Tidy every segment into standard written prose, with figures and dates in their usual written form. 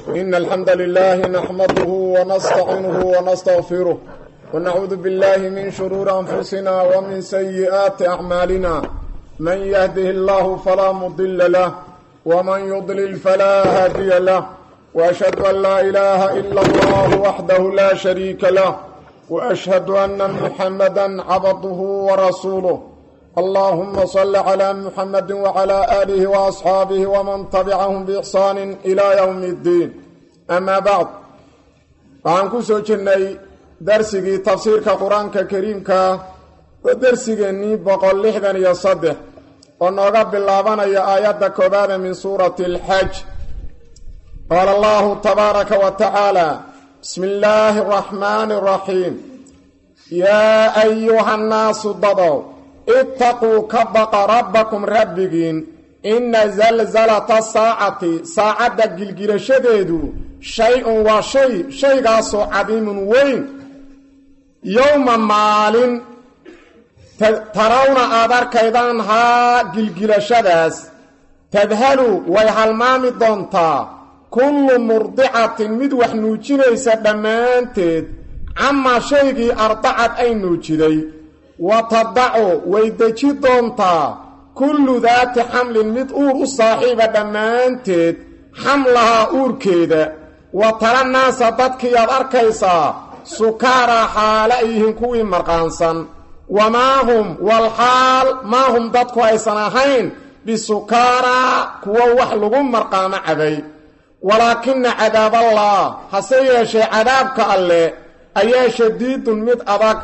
إن الحمد لله نحمده ونستعينه ونستغفره ونعوذ بالله من شرور أنفسنا ومن سيئات أعمالنا من يهده الله فلا مضل له ومن يضلل فلا هادي له وأشهد أن لا إله إلا الله وحده لا شريك له وأشهد أن محمدا عبده ورسوله اللهم صل على محمد وعلى آله وأصحابه ومن تبعهم بإحسان إلى يوم الدين أما بعد وعنكو سوچني درسي تفسير قرآن كريم ودرسي بقول لحدا يصدح ونغب اللابان يا آيات كبادة من سورة الحج قال الله تبارك وتعالى بسم الله الرحمن الرحيم يا أيها الناس ضدوا اتقوا كبق ربكم ربكين إن زلزلة الساعة ساعة جلجل شديد شيء وشيء شيء قاسو عظيم وين يوم مال ترون آذار كيدان ها جلجل شداس تذهلوا ويهالمام الضنطا كل مرضعة مدوح نوجينيسا دمانتد عما شيء أرضعت أي نوجيني وتضعوا ويدجي دونتا كل ذات حمل مدؤور الصاحبة دمانتد حملها أوركيدا وترى الناس ضدك يضاركيسا سكارى حالئيهم كوي مرقانسا وما هم والحال ما هم ضدك أيسانهين بسكارى كوا وحلقهم مرقام عبي ولكن عذاب الله حسيشي عذابك الله أي شديد مد أضاك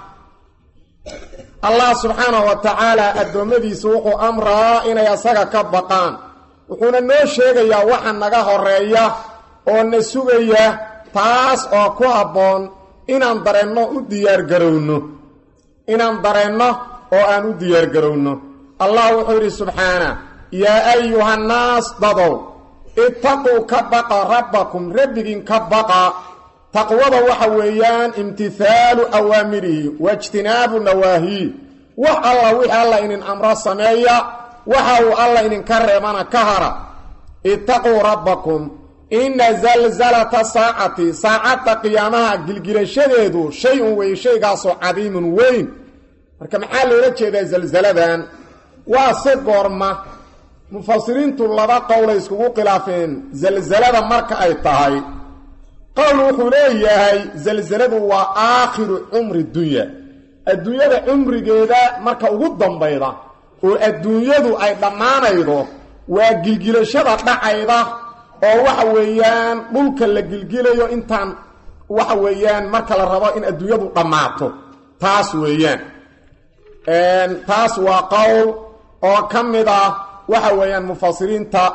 الله سبحانه وتعالى الدومدي سوق أمره إن يساق كبقان وحونا نوشيغ يا وحن نغاه الرئية ونسوغي تاس أو كوابون إن اندرنو الديار قرونه إن اندرنو أو الديار قرونه الله وحوري سبحانه يا أيها الناس ضدوا اتقوا كبقى ربكم ربكين كبقى تقوى وحويان امتثال أوامره واجتناب نواهيه وحالله وحالله إن الأمر السمية وحاو الله إن كرمنا كهرة اتقوا ربكم إن زلزلة ساعة ساعة قيامها قلقل شديد شيء وشيء قاسو عظيم وين كم حال رجع زلزلة واسقر ما مفسرين طلباء قول يسكوا قلافين زلزلة مركة أي طهي قالوا حليه زلزلة وآخر عمر الدنيا الدنيا عمر جيدا مركة وقدم بيضا والدنيا أي ضمان أيضا وقلقل شبط أيضا وحويان ملك اللي إنتان وحويان مركة الرضاء إن الدنيا ضماته تاس ويان تاس وقول وكمدا وحويان مفسرين تا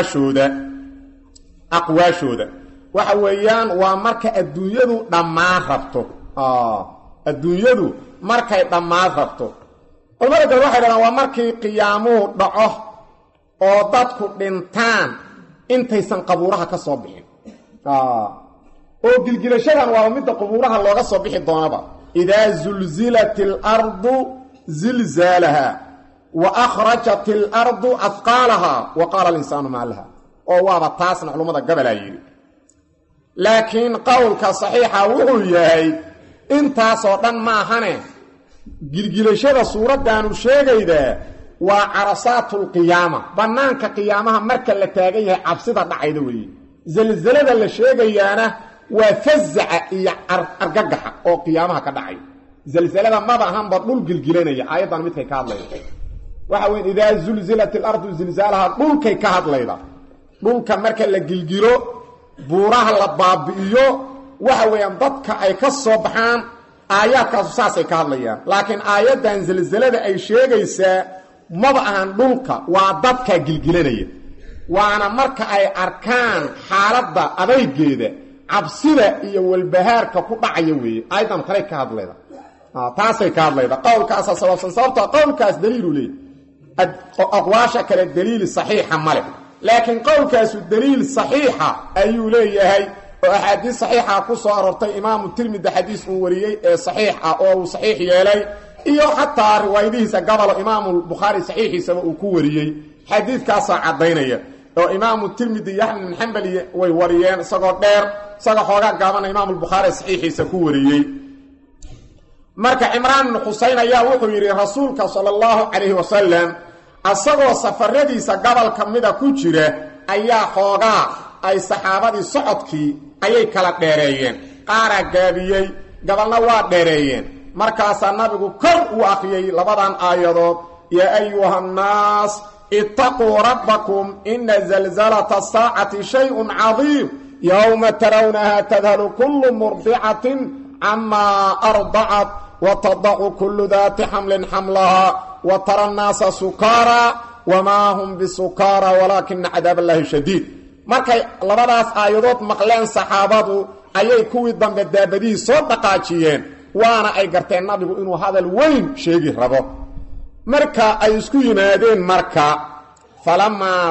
أقواشودا وحويان ومركة الدنيا ضمان ربطه الدنيا مركة ضمان ربطه المركة الواحدة ومركة قيامه ضعه وضدك بنتان intaysan qabuuraha ka soo bixin oo gilgilashada waa mid qabuuraha looga soo bixi doonaba ida zulzilatil ardu zilzalaha wa akhrajatil ardu athqalaha wa qala al insanu ma laha oo waa taasna culumada gabalayay laakiin qowlka saxiixa wuxuu yahay intaas oo dhan ma ahane gilgilashada suuradan uu sheegayda وعرصات القيامة بنانك قيامها مركا لتاقيها عبصدة دعيدة وي زلزلة اللي شيغيانا وفزع أرققها أو قيامها كدعي زلزلة ماذا هم بطلول قلقلين أيضا مثل كهدلين وحاوين إذا زلزلت الأرض زلزالها طولك كهدلين طولك مركا لقلقلو بوراها لبابئيو وحاوين ضدك أي كالصبحان آيات كاسوساسي كهدلين لكن آيات زلزلة أي شيغيسا مبعان دولك وعددك جلجلينية وانا مركا اي اركان حالة ادايقيدة عبسيدة ايا والبهار كفوطة عيوية ايضا خليك كهاد ليدا تاسي كهاد ليدا قول كاسا سوابسا صورتا قول كاس دليل لي اقواشا كالدليل الصحيحة مالك لكن قول كاس الدليل الصحيحة ايو لي هاي وحديث صحيحة كسو اررتي امام الترمذي حديث وريي صحيحة او صحيح يالي iyo hatta riwaayadiisa gabal imaam al-Bukhari saxiixiisa uu ku wariyay xadiidkaas cadeynaya oo imaamu tirmidi iyo axmed bin xambal way wariyeen isagoo dheer isagoo xoogaa gaabana imaamu albukhaari saxiixiisa ku wariyey marka cimraan ibn xuseyn ayaa wuxuu yidhi rasuulka sala allahu calayhi wasalam asagoo safaradiisa gobol ka mida ku jira ayaa xoogaa ay saxaabadii socodkii ayay kala dheereeyeen qaaraa gaabiyey gabalna waa dheereeyeen markaasaa nabigu kor uu akhriyey labadan aayadood yaa ayuha annaas ittaquu rabbakum ina zalzalata asaacati shayun cadiim yowma tarawnaha tadhalu kullu murdicatin camaa ardacat watadacu kullu daati xamlin xamlaha wa tara annaasa sukaara wamaa hum bisukaara walaakina cadaab allaahi shadiid markay labadaas aayadood maqleen saxaabadu ayay kuwii dambe daabadihii soo dhaqaajiyeen waana ay garteen nabigu inuu hadal weyn sheegi rabo marka ay isku yimaadeen marka falamaa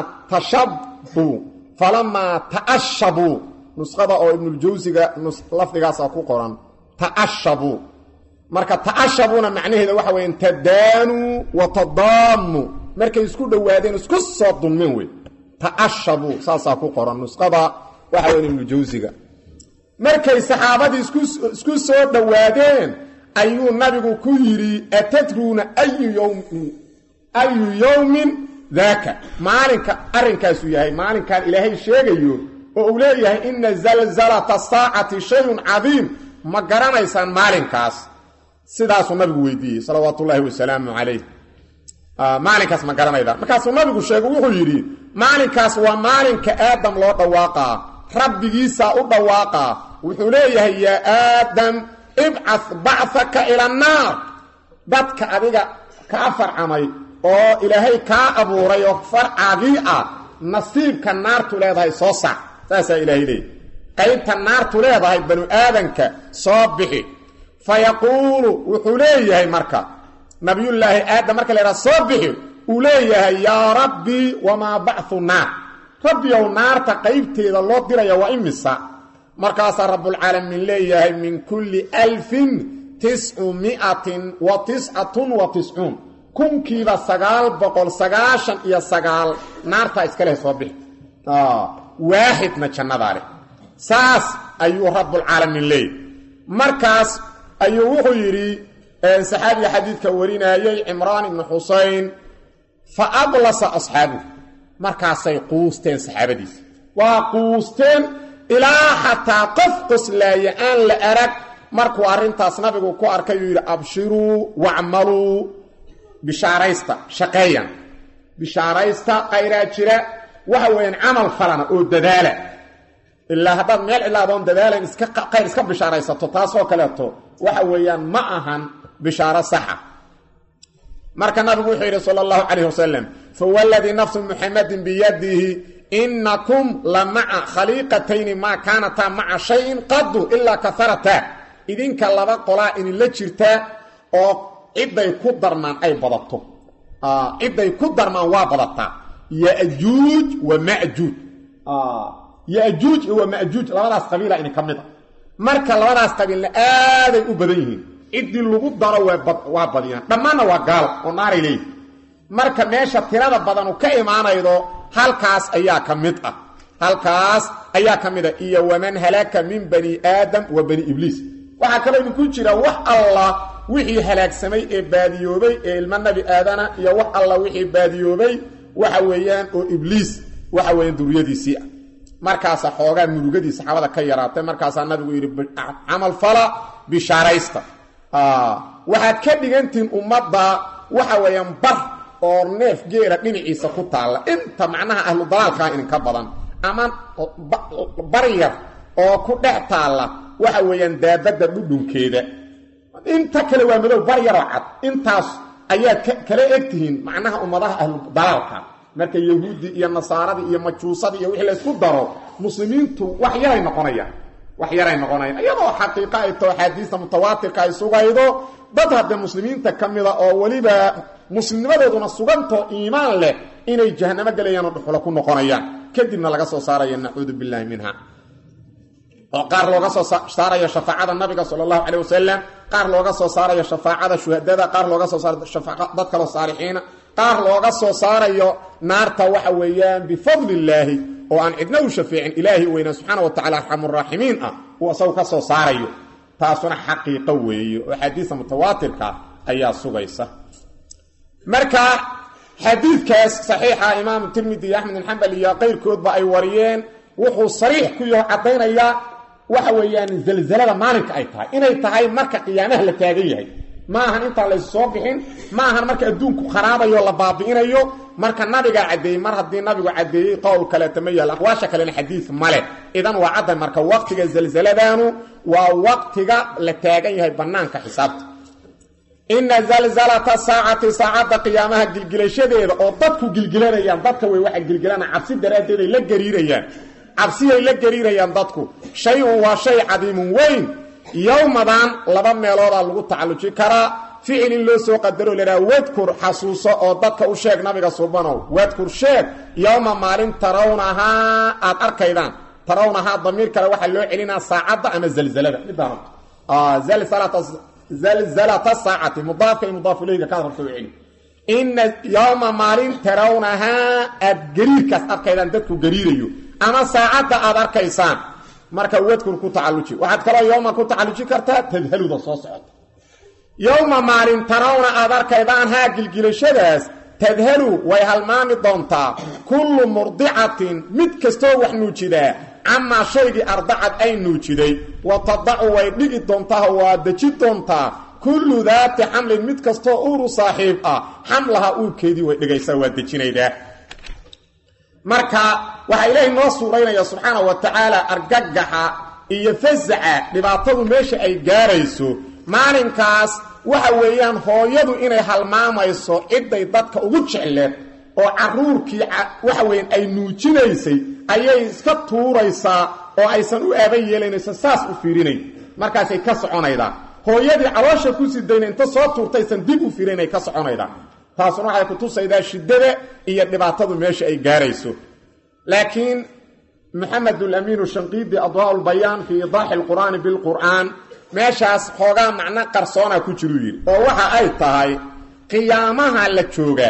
ta'ashabuu nusqada oo ibnuljawsiga lafdigaasa ku qoran ta'ashabuu marka ta'ashabuuna macnaheeda waxa weeye tadaanuu wa tadaamuu markay isku dhowaadeen isku soo dulmeen wey ta'ashabuu saasaa ku qoran nusqada waxa weeye ibnuljawsiga markay saxaabadii isku soo dhowaadeen ayuu nabigu ku yidhi atadruuna ayu yowmin daaka maalinka arrinkaasu yahay maalinkan ilaahay sheegayo oo uu leeyahay ina zalzalata saacati shayun cadiim ma garanaysaan maalinkaas sidaasuu nabigu weydiiyey salawaatu ullaahi wasalaamu calayh maalinkaas ma garanaydaan markaasuu nabigu sheegay wuxuu yidhi maalinkaas waa maalinka aadam loo dhawaaqaa rabbigiisaa u dhawaaqaa wuxuu leeyahay yaa aadam ibcad bacaka ila annaar dadka adiga kaa farcamay oo ilaahay kaa abuuray oo farcaagii ah nasiibka naartu leedahay soo sac saasaa ilaahay leeyahy qaybta naartu leedahay banu aadanka soo bixi fayaquulu wuxuu leeyahay marka nabiyullaahi aadam marka laydhaha soo bixi uu leeyahay yaa rabbii wamaa bacthu naar rabbiyow naarta qaybteeda loo diraya waa imisa markaasaa rabbulcaalamiin leeyahay min kulli 1999 kunkiiba 999 naartaa iska leh soo bixi waaxidna jannadaa leh saas ayuu rabbulcaalamiin leeyahy markaas ayuu wuxuu yidhi saxaabiga xadiidka warinayey cimraan ibnu xuseyn fa ablasa asxaabuhu markaasay quusteen saxaabadiisa waa quusteen ilaa xataa qof qoslaaya aan la arag markuu arrintaas nabigu ku arkay uu yidhi abshiruu wacmaluu bishaaraysta shaqeeyan bishaaraysta khayraa jira waxa weeyaan camal falana oo dadaala ilaa haddaad meel cilaadoon dadaalayn khayr iska bishaaraysato taasoo kaleeto waxa weeyaan ma ahan bishaaro saxa marka nabigu wuxuu yidhi sala allahu calayh wasalam fawalladii nafsu muxamadin biyadihi inakum la maca khaliiqatayni maa kaanataa maca shayin qadu ilaa kaharata idinka laba qolaa idinla jirtaa oo cidday ku darmaan ay badato cidday ku darmaan waa badataa yajuuj wa majuuj yajuuj wa majuuj labadaas qabiila idinka mid a marka labadaas qabiilna aaday u badan yihiin ciddii lagu daro waa badiyaan dhammaanna waa gaal oo naaray leeyihi marka meesha tirada badanu ka imaanaydo halkaas ayaa ka mid ah iyo waman halaka min bani aadam wa bani ibliis waxaa kaloo idinku jira wax allah wixii halaagsamay ee baadiyoobay ee ilmo nabi aadana iyo wax allah wixii baadiyoobay waxa weeyaan oo ibliis waxa weeyaan duriyadiisii ah markaasa xoogaa murugadii saxaabada ka yaraatay markaasaa nabigu yidhi camal fala bishaaraysta waxaad ka dhigantihiin ummadda waxa weeyaan bar oo neef geela dhinaciisa ku taalla inta macnaha ahlu dalaalkaa idinka badan ama baryar oo ku dhex taalla waxa weeyaan daabadda dhudhunkeeda inta kale waa madow baryaroo cad intaas ayaad kala egtihiin macnaha ummadaha ahlu dalaalka marka yahuudi iyo nasaaradii iyo majuusadii iyo wixii la isku daro muslimiintu wax yaray noqonayaan iyadoo xaqiiqa ay too axaadiista mutawaatirka ay sugaydo dad hadde muslimiinta ka mida oo weliba muslimnimadooduna sugantoo iimaan leh inay jahannamo gelayaan oo dhuxulo ku noqonayaan kadibna laga soo saaraya nacuudu billaahi minha oo qaar looga soo saarayo shafaacada nabiga sala allahu calayh wasalam qaar looga soo saarayo shafaacada shuhadada qaar looga soo saarayo dad kaloo saalixiina qaar looga soo saarayo naarta waxa weeyaan bifadlillaahi oo aan cidna u shafiicin ilaahi weyna subxaanahu wa tacaala arxamur raaximiin ah uu asagu ka soo saarayo taasuna xaqiiqo weeye oo xadiisa mutawaatirka ayaa sugaysa marka xadiidkaas saxiixa imaam tirmidhi iyo axmed bin xambal iyo qayrkoodba ay wariyeen wuxuu sariix ku yahay caddaynaya waxa weeyaan zalzalada maalinka ay tahay inay tahay marka qiyaamaha la taagan yahay ma ahan intaan la soo bixin ma ahan marka adduunku kharabayo la baabi'inayo marka nabiga cadeeyay mar hadii nabigu cadeeyay qowl kale tamayal aqwaasha kale xadiis male idan waa cadda marka waqtiga zalzaladaanu waa waqtiga la taagan yahay banaanka xisaabta inna zalzalata saacati saacada qiyaamaha gilgilashadeeda oo dadku gilgilanayaan dadka way waxa gilgilana cabsi daraadeed ay la gariirayaan cabsi ay la gariirayaan dadku shay waa shay cadiimun weyn yawmadan laba meelooda lagu tacalluji karaa ficil loo soo qadaro leeyahay wadkur xasuuso oo dadka u sheeg nabiga subhanahu wadkur sheeg yawma maalin tarawnaha aad arkaydaan tarawnaha damiir kale waxa loo celinaa saacada ama zalzalada midaan zalzalata saacati mudaaf ilayhi ka rabto celi inna yawma maalin tarawnaha ad gariirkas arkaydaan dadku gariirayo ama saacada aad arkaysaan marka wadkur ku tacalluji waxaad kala yawma ku tacalluji kartaa tadhaluda soo socota yawma maalin tarawna aad arkaydaan haa gilgilashadaas tadhalu way halmaami doontaa kullu murdicatin mid kastoo wax nuujidaa ama shaygii ardacad ay nuujiday wa tadacu way dhigi doontaa waa deji doontaa kullu daati xamlin mid kastoo uuru saaxiib ah xamlaha uurkeedii way dhigaysaa waa dejinaydaa marka waxa ilaahay noo suuraynaya subxaanahu wa tacaala argagaxa iyo fasaca dhibaatadu meesha ay gaarayso maalinkaas waxa weeyaan hooyadu inay halmaamayso ciday dadka ugu jecleed oo caruurkii waxa weeyaan ay nuujinaysay ayay iska tuuraysaa oo aysan u aaban yeelanayso saas u fiirinay markaasay ka soconaydaa hooyadii caloosha ku sidayna inta soo tuurtaysan dib u fiirinay ka soconaydaa taasuna waxay ku tusaydaa shiddada iyo dhibaatadu meesha ay gaarayso laakiin محمد الأمين الشنقيطي أضواء البيان في إيضاح القرآن بالقرآن meeshaas xoogaa macna qarsoona ku jiru yiri oo waxa ay tahay qiyaamaha la jooga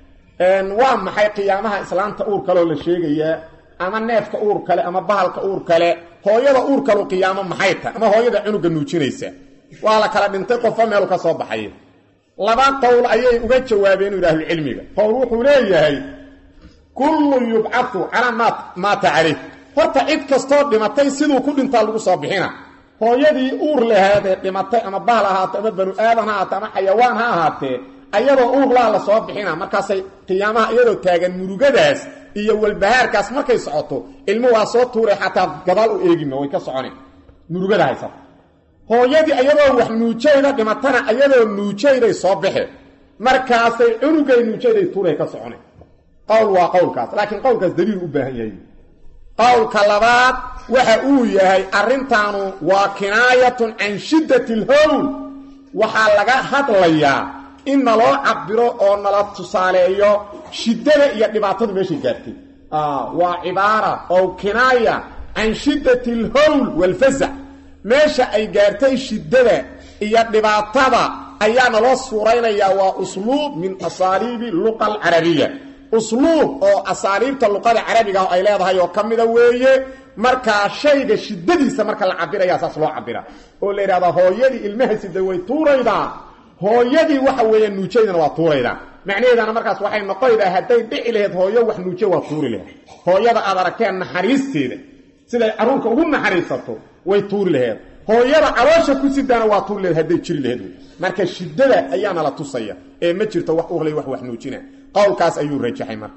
waa maxay qiyaamaha islaanta uur kale la sheegaya ama neefka uur kale ama bahalka uur kale hooyada uur kale qiyaamo maxay tahay ama hooyada cunuga nuujinaysa waa la kala dhintay qof meel ka soo baxay laba qowl ayay uga jawaabeen ilaahay cilmiga qowl wuxuu leeyahay kullu yub'athu ala ma ta'rif horta cid kasto dhimatay sidoo ku dhintaa lagu soo bixina hooyadii uur lahayd dhimatay ama bahal ahaatay ama banu aadan ahaatay ama xayawaan ha ahaatay ayadoo uur la soo bixina markaasay qiyaamaha iyadoo taagan murugadaas iyo walbahaarkaas markay socoto ilmo waa soo tuuray xataa gadaal u eegimo way ka soconeen murugada haysa hooyadii ayadoo wax nuujayda dhimatana ayadoo nuujayday soo bixi markaasay cunugay nuujayday tuuray ka soconeen qawl waa qawlkaas laakiin qawlkaas daliil u baahan yahay qawlka labaad waxa uu yahay arintaanu waa kinaayatun an shiddatil hawl waxa laga hadlayaa in loo cabiro oo nala tusaaleeyo shiddada iyo dhibaatada meesha gaartay waa cibaara oo kinaaya an shiddatil hawl wal faza' meesha ay gaartay shiddada iyo dhibaatada ayaana loo suuraynayaa waa usluub min asaalibi luqa al-arabiyya usluub oo asaaliibta luqada carabiga ay leedahay oo kamida weeye marka shayga shiddadiisa marka la cabirayo asaas loo cabira oo la yiraahdo hooyadii ilmaha siday way tuurayda hooyadii waxa weeye nuujeedana waa tuurayda macnaheedana markaas waxay noqoydaa haday dhici lahayd hooyo wax nuuje waa tuuri lahayd hooyada aad aragteen naxariisteeda sida caruurka ugu naxariisato way tuuri lahayd hooyada caloosha ku sidana waa tuuri lahayd haday jiri lahayd marka shiddada ayaana la tusaya ee ma jirto wax uqlay wax nuujina qowlkaas ayuu rajaxay marka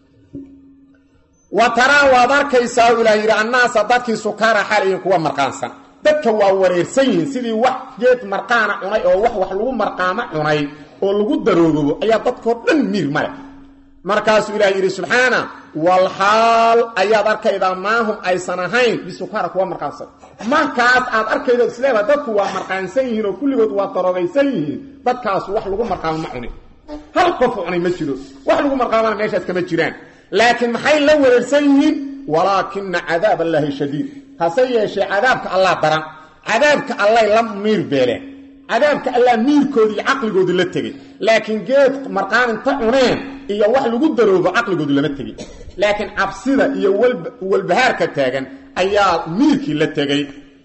wa tara wa darkaysa ilaahi annaas dadkii sukara xalay kuwa marqaansan dadka waa wareersan yihiin sidii wax geed marqaana cunay oo wax lagu marqaama cunay oo lagu daroogo ayaa dadkoo dhan miir male markaas ilaahi subhana wal hal ayaad arkayda maahum aysan ahayn bisukara kuwa marqaansan markaas aad arkayda isleeyahay dadku waa marqaansan yihiin oo kulligood waa darogaysan yihiin dadkaas wax lagu marqaama ma cunay hal qof cunay ma jiro wax lagu marqaamana meeshaas kama jiraan laakiin maxay la wareersan yihiin walaakin cadaab allahi shadiid hasayeeshe cadaabka allah daran cadaabka allah la miir beele cadaabka allah miirkoodii caqligoodii la tegey laakiin geed marqaan inta cuneen iyo wax lagu daroobo caqligoodu lama tegin laakiin cabsida iyo walbahaarka taagan ayaa miirkii la tegey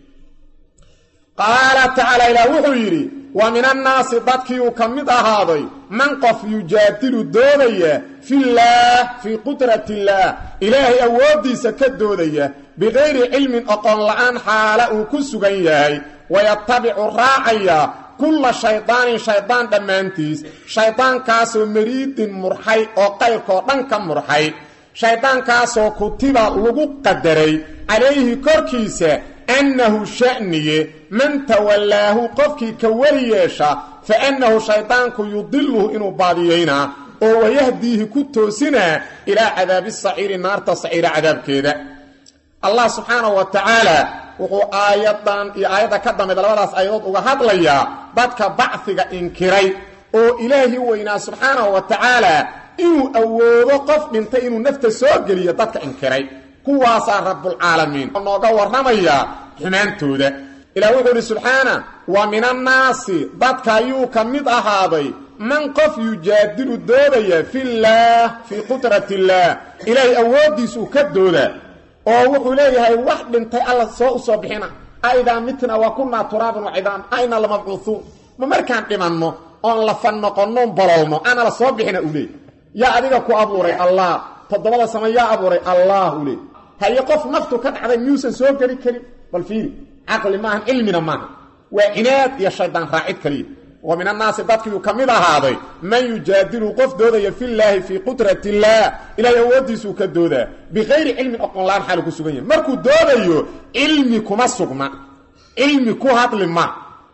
qaala tacaala ilaah wuxuu yidhi wa min annaasi dadkii uu ka mid ahaaday man qof yujaadilu doodaya fillaah fii qudratillaah ilaahay awooddiisa ka doodaya bikayri cilmin oqon la'aan xaala uu ku sugan yahay wayatabicu raacaya kulla shaydaanin shaydaan dhammaantiis shaydaankaasoo mariidin murxay oo qayrkoo dhan ka murxay shayddaankaasoo kutiba lagu qadaray calayhi korkiisa annahu sha'niye man tawallaahu qofkii ka weli yeesha fa annahu shayddaanku yudiluhu inuu baadiyaynaa oo wayahdiihi ku toosinaa ilaa cadaabi saciiri naarta saciira cadaabkeeda allah subxaanahu wa tacaala wuxuu aayadan iyo aayadda ka dambayda labadaas aayadood uga hadlayaa dadka bacfiga inkiray oo ilaahi weynaa subxaanahu wa tacaala inuu awoodo qof dhintay inuu nafta soo geliyo dadka inkiray kuwaasaa rabbulcaalamiin nooga warramaya xumaantooda ilaah wuxuu idhi subxaana wa min annaasi dadka ayuu ka mid ahaaday man qof yujaadilu doodaya fillaah fii qudratillaah ilaahay awooddiisuu ka dooda oo wuxuu leeyahay wax dhintay alla soo u soo bixina aidaa mitna wa kunnaa turaaban wa cidaam ayna lamabcuuhuun ma markaan dhimanno oon lafa noqonnoon bololno ana la soo bixina uu leey yaa adiga ku abuuray allah toddobada sama yaa abuuray allah uu leey haye qof naftu ka dhacday miyuusan soo geli karin bal fiiri caqli maahan cilmina maaha waa cinaad iyo shaydaan raacid kaliya wa min annaasi dadkiiuu ka mid ahaaday man yujaadilu qof doodaya fillaahi fii qudratillaah ilaahay awooddiisuu ka doodaa bikayri cilmin oqon la-aan xaalu ku sugan yahay markuu doodayo cilmi kuma sugna cilmi ku hadli ma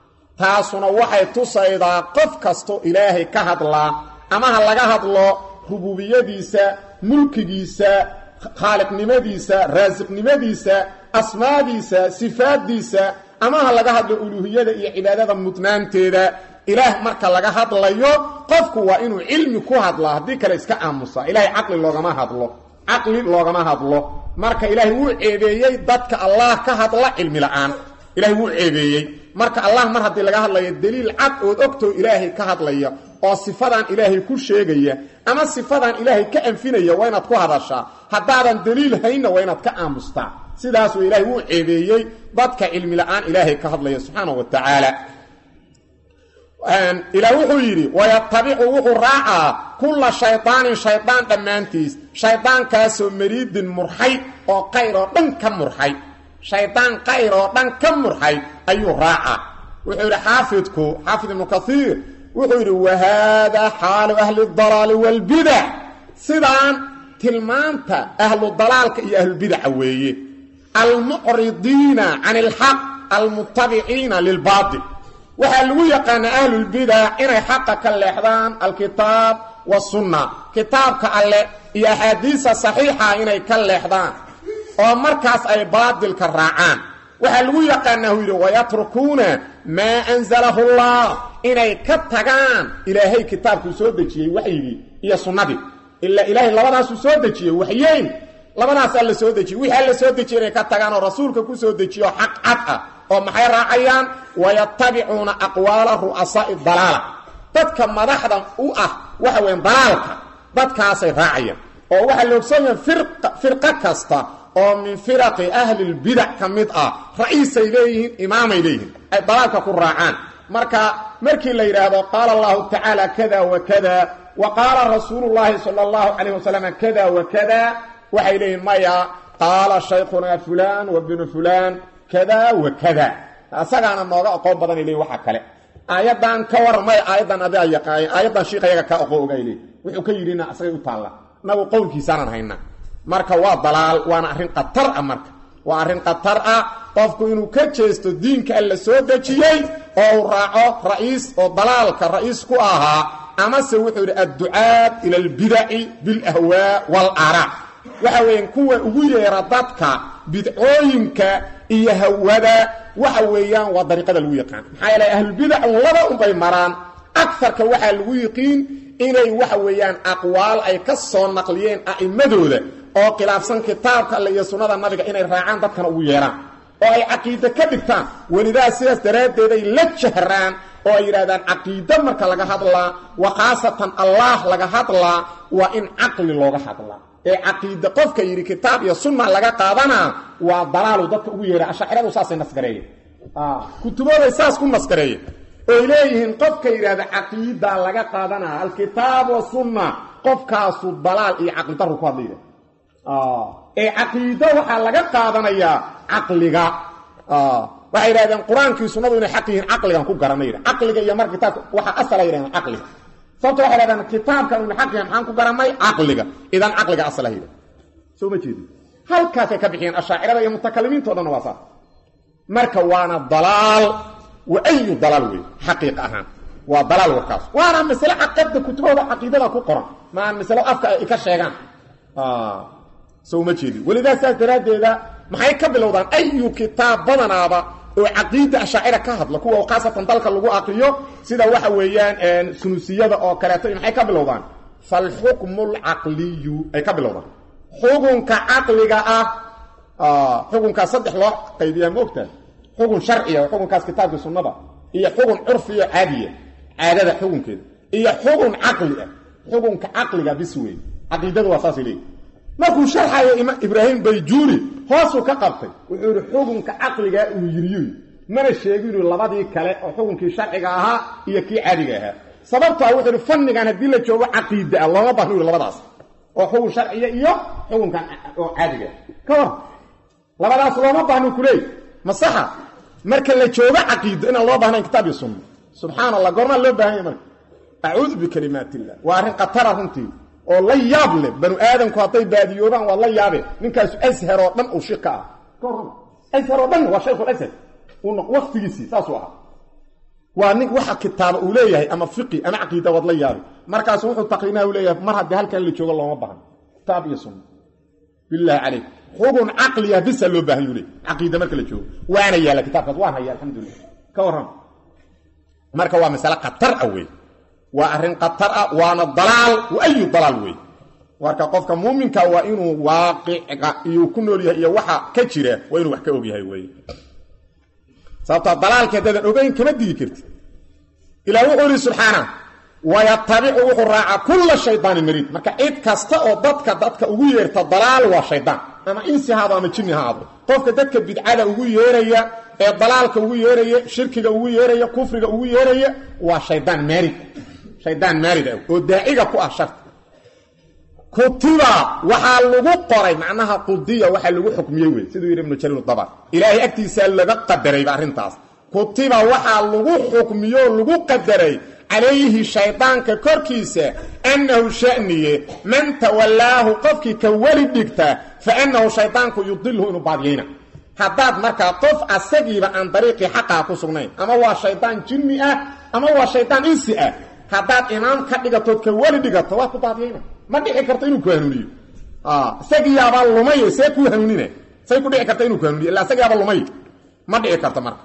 taasuna waxay tusaydaa qof kasto ilaahay ka hadlaa ama ha laga hadlo rububiyadiisa mulkigiisa khaaliqnimadiisa raasiqnimadiisa asmaadiisa sifaaddiisa ama ha laga hadlo uluuhiyada iyo cibaadada mudnaanteeda ilaah marka laga hadlayo qofku waa inuu cilmi ku hadlaa haddii kale iska aamusa ilaahay caqli loogama hadlo marka ilaahay wuu ceebeeyey dadka allah ka hadla cilmi la'aan ilaahay wuu ceebeeyey marka allah mar haddii laga hadlayo daliil cad ood ogtoo ilaahay ka hadlaya oo sifadan ilaahay ku sheegaya ama sifadan ilaahay ka anfinaya waa inaad ku hadashaa haddaadan daliil hayna waa inaad ka aamustaa sidaas waa ilaahay wuu ceebeeyey dadka cilmi la'aan ilaahay ka hadlaya subxaanahu wa tacaala ilaah wuxuu yidhi wayatabicu wuxuu raacaa kulla shaydaanin shaydaan dhammaantiis shayddaankaasoo mariidin murxay oo qayr oo dhan ka murxay shaydaan qayr oo dhan ka murxay ayuu raacaa wuxuu yidhi xaafid ibnu kaiir wuxuu yidhi wahaadaa xaalu ahli dalaali waalbidac sidaan tilmaanta ahlu dalaalka iyo ahlubidaca weeye almucridiina can ilxaq almutabiciina lilbaatil waxaa lagu yaqaanaa ahlulbidac inay xaqa ka leexdaan alkitaab wasunna kitaabka alle iyo axaadiisa saxiixa inay ka leexdaan oo markaas ay baatilka raacaan waxaa lagu yaqaanaa uu yidhi wayatrukuuna maa anzalahu allah inay ka tagaan ilaahay kitaabkuu soo dejiyey waxyigii iyo sunnadii ilaa ilaahay labadaasuu soo dejiyey waxyeyn labadaasaa la soo dejiyey wixii alla soo dejiyey inay ka tagaan oo rasuulka ku soo dejiyo xaq cad ah oo maxay raacayaan wayatabicuuna aqwaala ru'asaa'i dalaala dadka madaxda u ah waxa weyn dalaalka dadkaasay raacayaan oo waxaa la ogsoon yahay firqo kasta oo min firaqi ahli lbidac ka mid ah ra'iisay leeyihiin imaamay leeyihiin ay dalaalka ku raacaan markii la yidhaahdo qaala allahu tacaala kada wa kada wa qaala rasuulu llaahi sala allahu calayh wasalam kada wa kada waxay leeyihin maya qaala shaykhunaa fulaan wa binu fulaan kada wa kada asagaana nooga aqoon badanay leeyihin waxa kale aayaddan ka warmay aayaddan adaa yaqaay aayaddan shiiqayaga ka aqoon ogay leeyihin wuxuu ka yidhina asagay u taalla nagu qowlkiisaanan haynaa marka waa dalaal waana arrin khatar ah marka waa arrin khatar ah qofku inuu ka jeesto diinka alla soo dejiyey oo uu raaco ra'iis oo dalaalka ra'iis ku ahaa amase wuxuu yidhi adducaad ila albidaci bilahwaa waalaraa waxa weeyaan kuwa ugu yeera dadka bidcooyinka iyo hawada waxa weeyaan waa dariiqada lagu yaqaan maxaa yeelay ahlulbidac laba unbay maraan agarka waxaa lagu yiqiin inay waxa weeyaan aqwaal ay ka soo naqliyeen a'immadooda oo khilaafsan kitaabka alle iyo sunnada nabiga inay raacaan dadkana ugu yeeraan oo ay caqiide ka dhigtaan welidaa sidaas daraaddeed ay la jahraan oo yiraahdaan aqeeda marka laga hadlaa wa khaasatan Allah laga hadlaa waa in aqli looga hadlaa ee aqeeda qofka yiri kitaab iyo sunna laga qaadana waa dalaal dadka ugu yeeray ash'ariyadu saasay nasgareeyay kutubada saas ku nasgareeyay oo ilayhin qofka yiraahdo aqeeda laga qaadana al-kitaab wa sunna qofkaasu dalaal iyo aqli darro ku hadlayay ee aqeeda waxa laga qaadanaya aqliga waxay yiraahdeen quraanka sunnadu inay xaq yihiin aqligan ku garanayna aqliga iyo mar kitaabka waxa asal ay yiraahdeen aqliga sababtoo waxay yiraahdeen kitaabka inuu xaq yahay maxaan ku garanay aqliga idan aqliga asal ay yiraahdeen soo ma jeedin halkaas ay ka bixiyeen ashaacirada iyo mutakallimiintoodana waa saas marka waana dalaal wa ayu dalaal way xaqiiq ahaan waa dalaal warkaas waana mas'ala aqada kutubada aqeedada ku qoran ma mas'ala afka ay ka sheegaan soo ma jeedin walidaas daraadeeda maxay ka bilowdaan ayu kitaab badanaaba oo aqeeda ash'ari ka hadla kuwa qaasatan dalka lagu aqriyo sida waxa weeyaan sunusiyada oo kaleeto maxay ka bilowdaan fal hukmul aqliyu ay ka bilowdaan xukunka aqliga xukunka saddex loo qaybiyaa moogta xukun sharci ah xukunkaas kitaabka sunnada iyo xukun urfi iyo caadada xukunkeeda iyo xukun aqli ah xukunka aqliga bisweey aqeedadu waa saas ilay markuu sharxayo Ibrahim Bayjuri hoosu ka qabtay wuxuu yiri xukunka aqliga uu yiriyo mana sheegin labadii kale oo xukunkii sharciga ahaa iyo kii caadiga ahaa sababta wuxuu yiri fannigan hadii la joogo aqeeda looma baahno labadaas oo xukun sharciye iyo xukunkan oo caadiga ka labadaas looma baahno kulay masaxa marka la joogo aqeeda in loo baahnayn kitaab iyo sunna subhanallah gorma loo baahan yahay a'uudhu bi kalimatillah wa arin qatara runtii oo la yaab leh banu aadanku haday baadiyoobaan waa la yaabe ninkaas ashar oo dhan uu shika ah korna ashar oo dhan waa sheekh al-ashar uu waqtigiisi taas waa nin waxa kitaab uu leeyahay ama fiqi ama aqeeda wad la yaabe markaas wuxuu taqriinaa uu leeyahay mar hadii halkan la joogo looma baahan kitaab iyo sunna billahi alayk xukun aqliya bis loo baahan yahay aqeeda marka la joogo waana yaala kitaabkaas waana yaala alxamdulillah ka waran marka waa mas'ala qatar awey waa arin qatar ah waana dalaal wa ayu dalaal way warka qofka muuminka waa inuu waaqica iyo ku nool yahay iyo waxa ka jira waa inuu wax ka og yahay way sababta dalaalka dadan ogeyn kama digi karti ilaahu uri subhana wa yattabi'u qura'a kull shaytaan marid marka cid kasta oo dadka ugu yeerta dalaal waa shaydaan ama insi hada ama jinni hada qofka dadka bidcada ugu yeeraya ee dalaalka ugu yeeraya shirkiga ugu yeeraya kufriga ugu yeeraya waa shaydaan marid shaydaan marid oo daaciga ku ah shart kutiba waxa lagu qoray macnaha qudiya waxa lagu xukmiyay way sidoo ibn Jarir dabar ilaahi agtiisa laga qadaray arintaas kutiba waxa lagu xukmiyo lagu qadaray alayhi shaytaanka korkiisa annahu sha'niye man tawallahu qofki ka wali dhigta fa annahu shaytaanku yudilhu inu baadiyina hadaad marka qof asagiiba aan dariiqi xaqa ku sugnayn ama waa shaytaan jinni ah ama waa shaytaan insi ah hadaad imaam ka dhigato ka wali dhigato waa ku baadiyina ma dhici karto inuu ku hanuuniyo sagiyaaba lumay see ku hanuunina say ku dhici karto inuu ku hanuuniyo illa sagiyaaba lumay ma dhici karto marka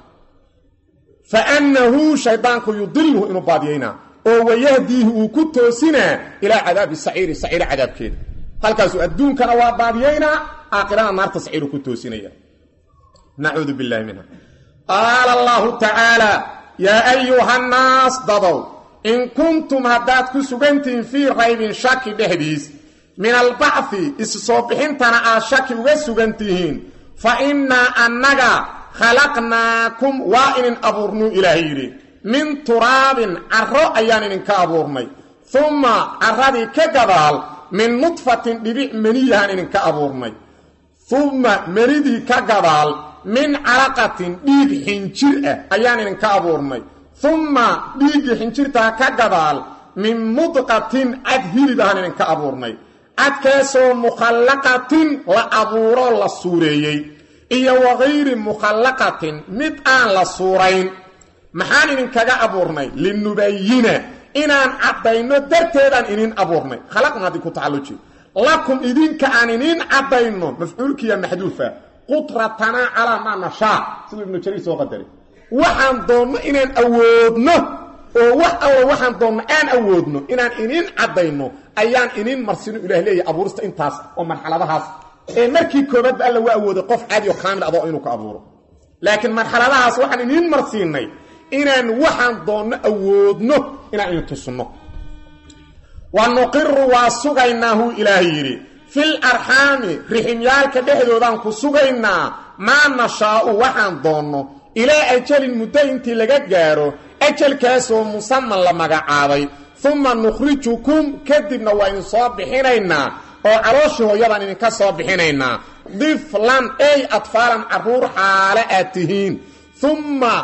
fa annahu shaytaanku yudilhu inuu baadiyina oo wayahdihi uu ku toosina ila adaabi sa'iri sa'ira adaabkeed halkaas adduunkana waa baadiyina aakhirana naarta sa'iru ku toosinaya na'uudu billahi minha qala allah ta'ala ya ayyuhan nas dadaw in kuntum hadat kusugantin fi raybin shaki dahdiis min al-ba'thi is-subhintana ashaki uga sugantihin fa inna annaga khalaqnaakum wa in aburnu ilahiri min turabin arro ayaan in ka abuurnay thumma aradi ka gadal min nutfatin dibi maniyan in ka abuurnay thumma maridi ka gadal min alaqatin diig xinjir ayaan in ka abuurnay thumma diig xinjirta ka gadal min mudqatin adhiridan in ka abuurnay adkaasoo mukhallaqatin la abuuro la suureeyay iyo waqayri mukhallaqatin mid aan la suurayn maxaan idin kaga abuurnay linubayina inaan cadayno darteedaan idin abuurnay khalaqna hadii ku tacalluji lakum idinka aan idin cadayno mafcuulkiya maxduufa qudratana ala ma nasha sidoo ibn Jarir soo qadaray waxaan doonno inaan awoodno oo waxaan doonno aan awoodno inaan idin cadayno ayaan idin marsino ilaahay leeyahay abuurista intaas oo marxaladahaas ee markii koobad alla waa awooday qof caadi oo kaamil ah inuu ka abuuro laakiin marxaladahaas waxaan idin marsiinay inaan waxaan doonno awoodno inaan idin tusno wa nuqiru waa sugaynaahu ilaahay yidhi fil arxaami riximyaalka dhexdoodaan ku sugaynaa maa nashaa'u waxaan doonno ilaa ajalin muddo intii laga gaaro ajalkaasoo musaman la magacaabay uma nukhrijukum kadibna waa idin soo bixinaynaa oo calooshii hooyadaan idinka soo bixinaynaa diflan ey atfaalan carruur xaale aad tihiin uma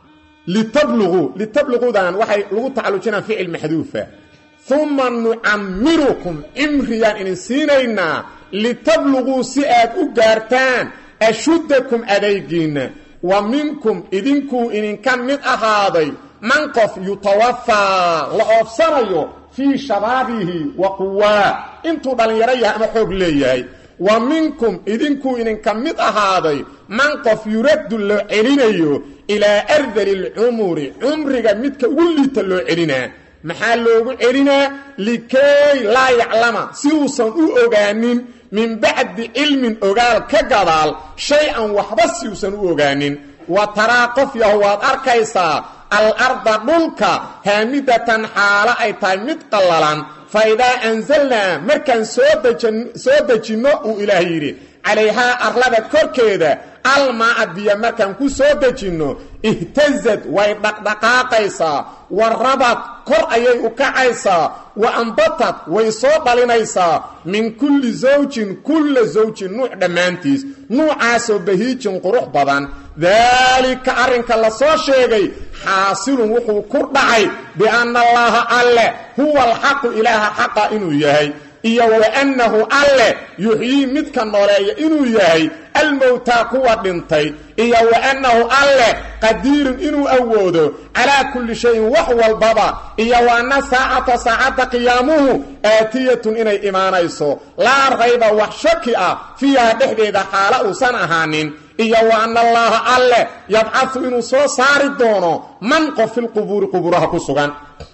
litabluguudan waxay lagu tacallujinaan ficil maxduufa uma nucammirukum cimriyaan idin siinaynaa litabluguu si aad u gaartaan ashuddakum adaygiinna wa minkum idinkuu idinka mid ahaaday man qof yutawafaa la oofsanayo fii shabaabihi wa quwaa intuu dhallinyaro yahay ama xoog leeyahay wa minkum idinkuu idinka mid ahaaday man qof yuraddu loo celinayo ilaa ardali lcumuri cumriga midka ugu liita loo celinaa maxaa loogu celinaa likay laa yaclama si uusan u ogaanin min bacdi cilmin ogaal ka gadaal shay-an waxba si uusan u ogaanin wa taraa qof yahu waad arkaysaa al-arda dhulka haamidatan xaalo ay tahay mid qallalan fa idaa anzalnaa markaan soo dejinno uu ilaah yidhi calayhaa arlada korkeeda almaa biya markaan ku soo dejinno ihtazad way dhaqdhaqaaqaysaa wa rabad kor ayay u kacaysaa wa ambatad way soo dhalinaysaa min kulli zawjin kulla zawjin nuuc dhammaantiis nuucaasoo bahiijin qurux badan daalika arrinka la soo sheegay xaasilun wuxuu ku dhacay bianna allaaha alle huwa alxaqu ilaaha xaqa inuu yahay iyo waannahu alle yuxyii midka nooleeya inuu yahay almowtaa kuwa dhintay iyo waannahu alle qadiirun inuu awoodo calaa kulli shayin wax walbaba iyo waana saacata saacadda qiyaamuhu aatiyatun inay imaanayso laa rayba wax shaki ah fiiha dhexdeeda xaalo uusan ahaanin iyo waana allaaha alle yabcahu inuu soo saari doono man qof filqubuuri quburaha ku sugan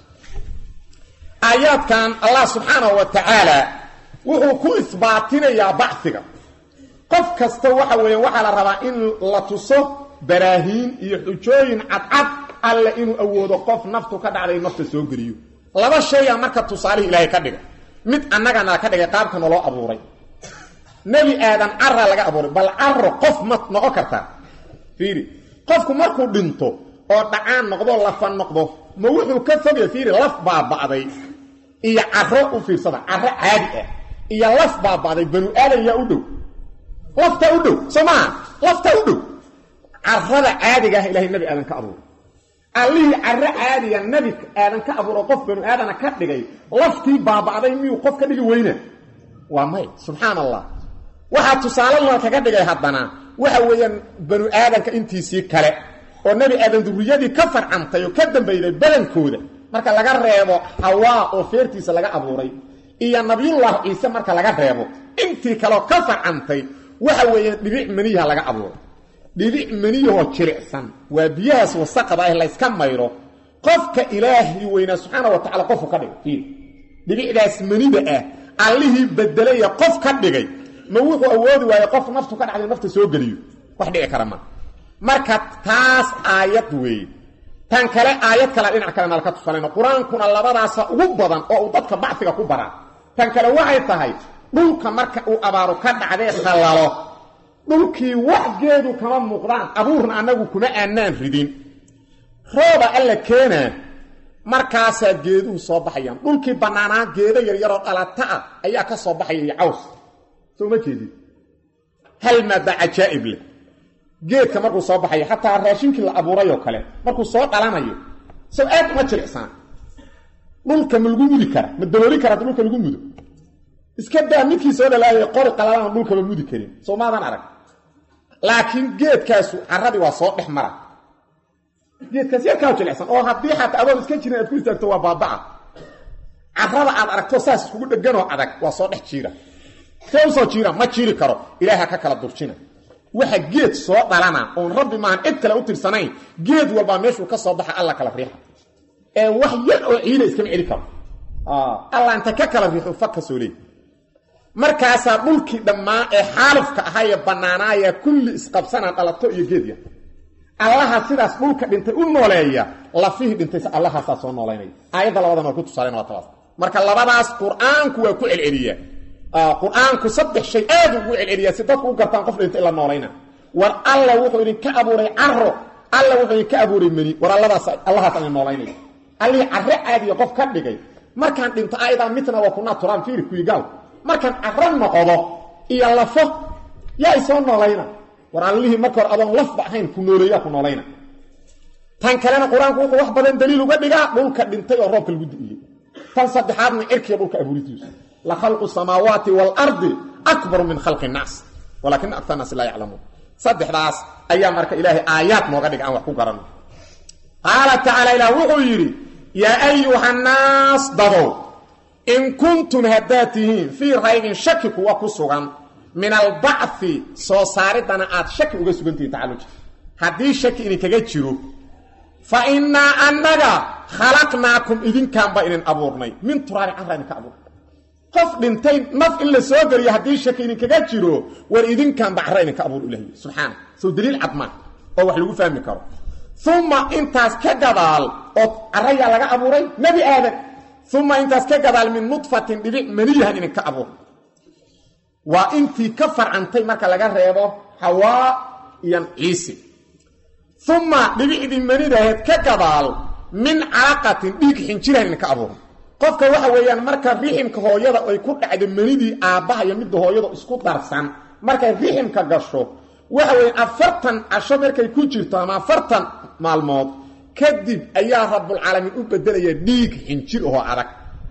aayaadkan allah subxaanahu wa tacaala wuxuu ku isbaatinayaa bacsiga qof kasta waxa weeyaan waxaa la rabaa in la tuso baraahiin iyo xujooyin cadcad alle inuu awoodo qof naftu ka dhacday nafta soo geliyo laba shaya marka tusaalihii ilaahay ka dhigay mid annagana ka dhigay qaabka naloo abuuray nebi aadan carra laga abuuray bal carro qof ma noqon kartaa fiiri qofku markuu dhinto oo dhacaan noqdo lafa noqdo ma wuxuu ka fogaya fiiri laf baaba'day iyo carro u fiirsada carro caadi ah iyo laf baaba'day banu aadan yaa u dhow lafta u dhow soo maaha lafta u dhow carrada caadiga ah ilaahay nebi aadan ka abuuray allihii carro caadiga nebi aadan ka abuuro qof banu aadana ka dhigay laftii baaba'day miyuu qof ka dhigi weyna waa may subxaan allah waxaa tusaale loo kaga dhigay haddana waxa weeyaan banu aadanka intiisii kale oo nebi aadan durriyadii ka farcantay oo ka dambayday badankooda marka laga reebo hawaa oo feertiisa laga abuuray iyo nabiyullah ciise marka laga reebo intii kaleoo ka farcantay waxa weeyaan dhibic maniyaha laga abuuray dhibic maniyahoo jilicsan waa biyahaas wasaqada ah layska mayro qofka ilaahi weynaa subxaana wa tacala qofku ka dhigay fiir dhibicdaas manida ah allihii bedelaya qof ka dhigay ma wuxuu awoodi waaye qof naftu ka dhacday nafta soo geliyo wax dhici kara ma marka taas aayad weeye tan kale aayad kale dhinac kale nalka tusalayno qur-aankuna labadaasa ugu badan oo uu dadka bacfiga ku baraa tan kale waxay tahay dhulka marka uu abaaru ka dhacdee khallalo dhulkii waxgeedu kama muuqdaan abuurna annagu kuma aanaan ridin rooba alla keenaa markaasaa geeduhu soo baxayaan dhulkii bannaanaa geedo yaryaroo dhalata ah ayaa ka soo baxaya iyo caws soo ma jeedid hal maada cajaa'ib leh geedka markuu soo baxayo xataa raashinkii la abuurayoo kale markuu soo dhalanayo sow aad uma jilicsaan dhulka ma lagu mudi kara ma dalooli kara dhulka lagu mudo iska daa midkii soo dhalaayay qori qalalana dhulkaba mudi karin soo maadan arag laakiin geedkaasu carradii waa soo dhex mara geedkaas yarkaa jilicsan oo haddii xataa adoon iska jirin aad ku istaagto waa baabaca carrada aad aragto saas iskugu dheganoo adag waa soo dhex jiira see usoo jiira ma jiiri karo ilaaha ka kala durjina waxa geed soo dhalana oon rabbi maahan cid kale u tirsanayn geed walbaa meeshuu ka soo baxa alla kala riixa ee wax yar oo ciida iskama celi karo alla inta ka kala riixu fakka soo leey markaasaa dhulkii dhammaa ee xaalufka ahaa ee bannaanaaya kulli isqabsanaa dhalato iyo geedya allaha sidaas dhulka dhintay u nooleeya lafihi dhintay allaha soo nooleynay aayada labadan oo ku tusaaleen waa taas marka labadaas quraanku waa ku celceliya quraanku saddex shay aad ugu celceliya si dadku u gartaan qof dhintay la nooleyna war alla wuxuu idin ka abuuray carro alla wuxuu idin ka abuuray mani war allaha aan nooleynay alli carro aadi qof ka dhigay markaan dhinto aayada mitna waa kuna turaan fiir ku igal markaan carro noqdo iyo lafo yaa soo noolayna war allihi marka hor adoon laf baahayn ku nooleeya ku noolayna tan kalena quraanku wuxuu wax badan daliil uga dhigaa dhulka dhintay oo roobka lagu diiyay tan saddexaadna cirkiga dhulka abuuritiisa la khalqu samaawaati wal ardi akbar min khalqi nas walakin akthar nas la ya'lamun saddexdaas ayaa marka ilaahay aayad nooga dhig aan wax ku garan qaala ta'ala ila wuxuu yiri ya ayuhan nas dado in kuntum hadatihin fi raybin shakku wa kusugan min al-ba'thi soo saaridana aad shaki uga sugantiin tacalluj hadii shaki in kaga jiro fa inna annaga khalaqnaakum idinkaan ba in abuurnay min turaari arran ka abuur qof dhintay naf in la soo gariyo hadii shaki in kaga jiro war idinkaan ba arran ka abuur ilaahi subhanahu soo daliil adma oo wax lagu fahmi karo thumma intaas ka gadaal oo arraya laga abuuray nabi aadan thumma intaas ka gadaal min nutfatin dhibic maniyahan in ka abuur waa intii ka farcantay marka laga reebo Hawaa iyo Ciise thumma dhibicdi manidaheed ka gadaal min alaqatin dhiig xinjiraan ka abuur qofka waxa weeyaan marka riximka hooyada ay ku dhacdo manidii aabaha iyo mid hooyada isku darsan marka riximka gasho waxa weeyaan 40 casho markay ku jirto ama 40 maalmood kadib ayaa rabbul alamin u bedelaya dhiig xinjir oo adag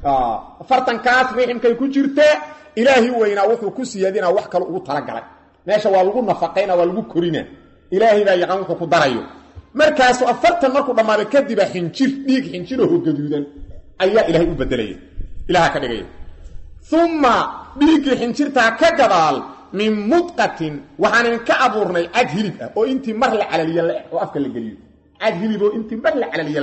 40 kaas riximkay ku jirtee ilaahi weyna wuxuu ku siyaadina wax kale ugu tala galay meesha waa lagu nafaqeena waa lagu korina ilaahi baa yaqaan wuxuu ku darayo markaas 40 markuu dhamaado kadib xinjir dhiig xinjir oo gaduudan ayaa ilaahi u bedelay ilaaha ka dhigay thumma dhiig xinjirta ka gadaal min mudqatin waxaan ka abuurnay ad hilib oo intii mar la calaliyo oo afka la galiyo ad hilib oo intii mar la calaliyo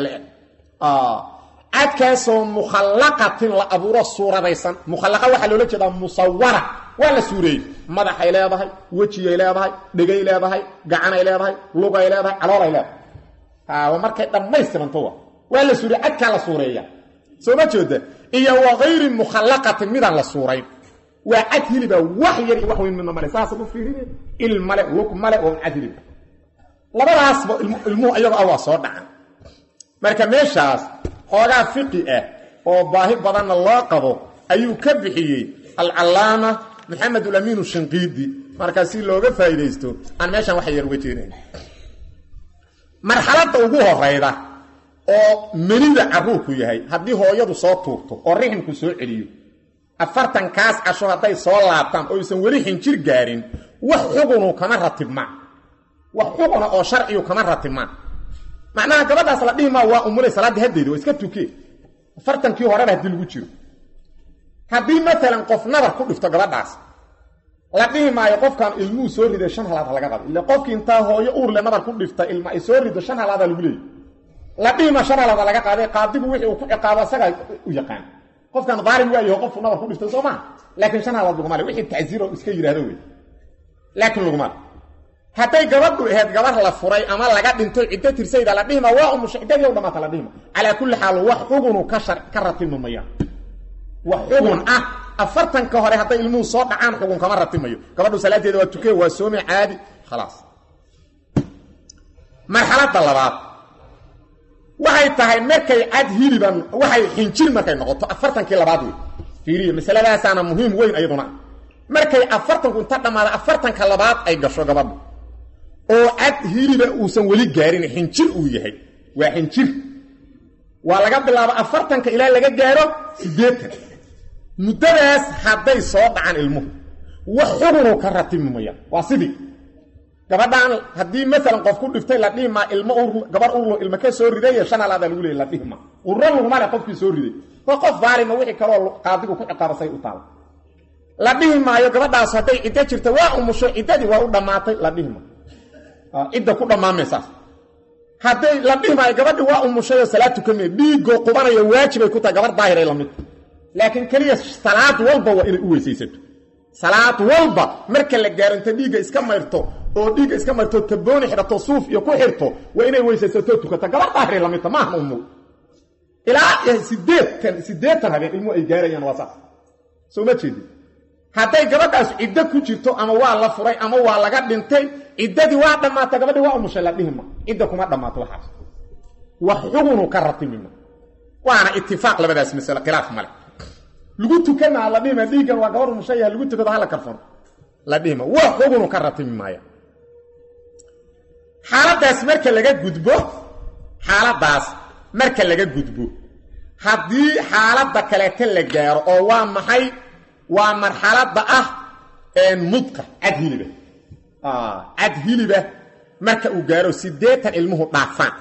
adkaasoo mukhallaqatin la abuuro suuradaysan mukhallaqa waxa loo jeedaa musawwara waa la suureeyay madaxay leedahay wajiyay leedahay dhegay leedahay gacanay leedahay lugay leedahay caloolay leedahay waa markay dhamaystiranto waa la suureeyay adka la suureeyaa soo ma jeeda iyo wa ghayri mukhallaqatin midaan la suureyn waa ad hiliba wax yar wax weyn min male saas u fiirinay il male lug male oo ad hilib labadaas ilmu ayaga soo dhacan marka meeshaas xoogaa fiqi oo baahi badan loo qabo ayuu ka bixiyay al-allaama maxamed al-amin shinqidi marka si looga faa'iideysto aan meeshan wax yar uga jeedin marxaladda ugu horeyda oo manida caruurku yahay hadii hooyadu soo tuurto oo riximku soo celiyo 40 kaas casho haday soo laabtaan oo aysan wali xinjir gaarin wax xugunu kama ratibma wax xuguna oo sharciyu kama ratibma macnaha gabadhaas la dhima waa umulay salaada hadeedo iska tukee 40 kii hore hadii lagu jiro hadii mesela qof nabar ku dhifto gabadhaas la dhimaayo qofkan ilmu soo riday 5 halaad laga qabo ila qofkii inta hooyo uur le nabar ku dhifta ilma ay soo rido 5 halaad lagu leeyahay la dhima 5 halaad laga qaaday qaadigu wixii uu ku ciqaabo asaga u yaqaan qofkan dhaarim waayo qof nabar ku dhifto Soomaa laakiin 5 halaad lagu maalay wixii ta'siir oo iska yiraahdo way laakiin lagu maalay haday gabadhu ahayd gabar la furay ama laga dhinto cidda tirsayda la dhima waa mushcidada oo dhamaata la dhima ala kulli xaal wax xugunu ka ratibmaya wax xugun 40 ka hore haday ilmu soo dhacaan xugun kama ratibmayo gabadhu salaadeeda waa tukay waa soome caadi خلاص marxaladda labaad waxay tahay markay ad hiliban waxay xinjir markay noqoto 40 kii labaad fiiriyo masaladaas ana muhiim weyn ayaduna markay 40 kunta dhamaada 40 ka labaad ay gasho gabadhu oo ad hiliba uusan wali gaarin xinjir uu yahay waa xinjir waa laga bilaabo 40 ka ilaa laga gaaro 80 muddadaas haday soo dhacaan ilmuhu wax xugunu ka ratibmaya waa sidii gabadhan hadii mesela qof ku dhiftay la dhima ilmo gabar uur ilmo ka soo riday 5 halaad lagu leeyahay la dhima uran lagu maalay qofkii soo riday qof baarima wixii kale qaadigu ku ciqaabasay u taal la dhimaayo gabadhaas haday cidda jirta waa umusho ciddadii waa u dhamaatay la dhima cidda ku dhamaamaysa haday la dhimaayo gabadhii waa umusho salaatu kamee dhiigo qubanayo waajib ay ku tahay gabar daahir ay la mid laakiin kaliya salaad walba waa inay u weysaysato salaad walba marka la gaarinta dhiiga iska mayrto oo dhiig iska marto tabooni xirato suuf iyo ku xirto waa inay weysaysato tukata gabar daahir la mid maahan ummu ilaa 8 habeen ilmu ay gaarayaan waa sax soo ma jeedin hadday gabadhaas cidda ku jirto ama waa la furay ama waa laga dhintay ciddadii waa dhamaatay gabadhii waa umushay la dhihima cidda kuma dhamaato waxaas wax xugunu ka ratimina waana ittifaaq labadaas mas'ala khilaaf male lagu tukana la dhima dhiigan waa gabar umushay lagu tukado hala karfan la dhima wax xugunu ka ratimaya xaaladaas marka laga gudbo haddii xaaladda kaleeta la gaaro oo waa maxay waa marxaladda mudqa cadhiliba marka uu gaaro 8 ilmuhu dhaafaan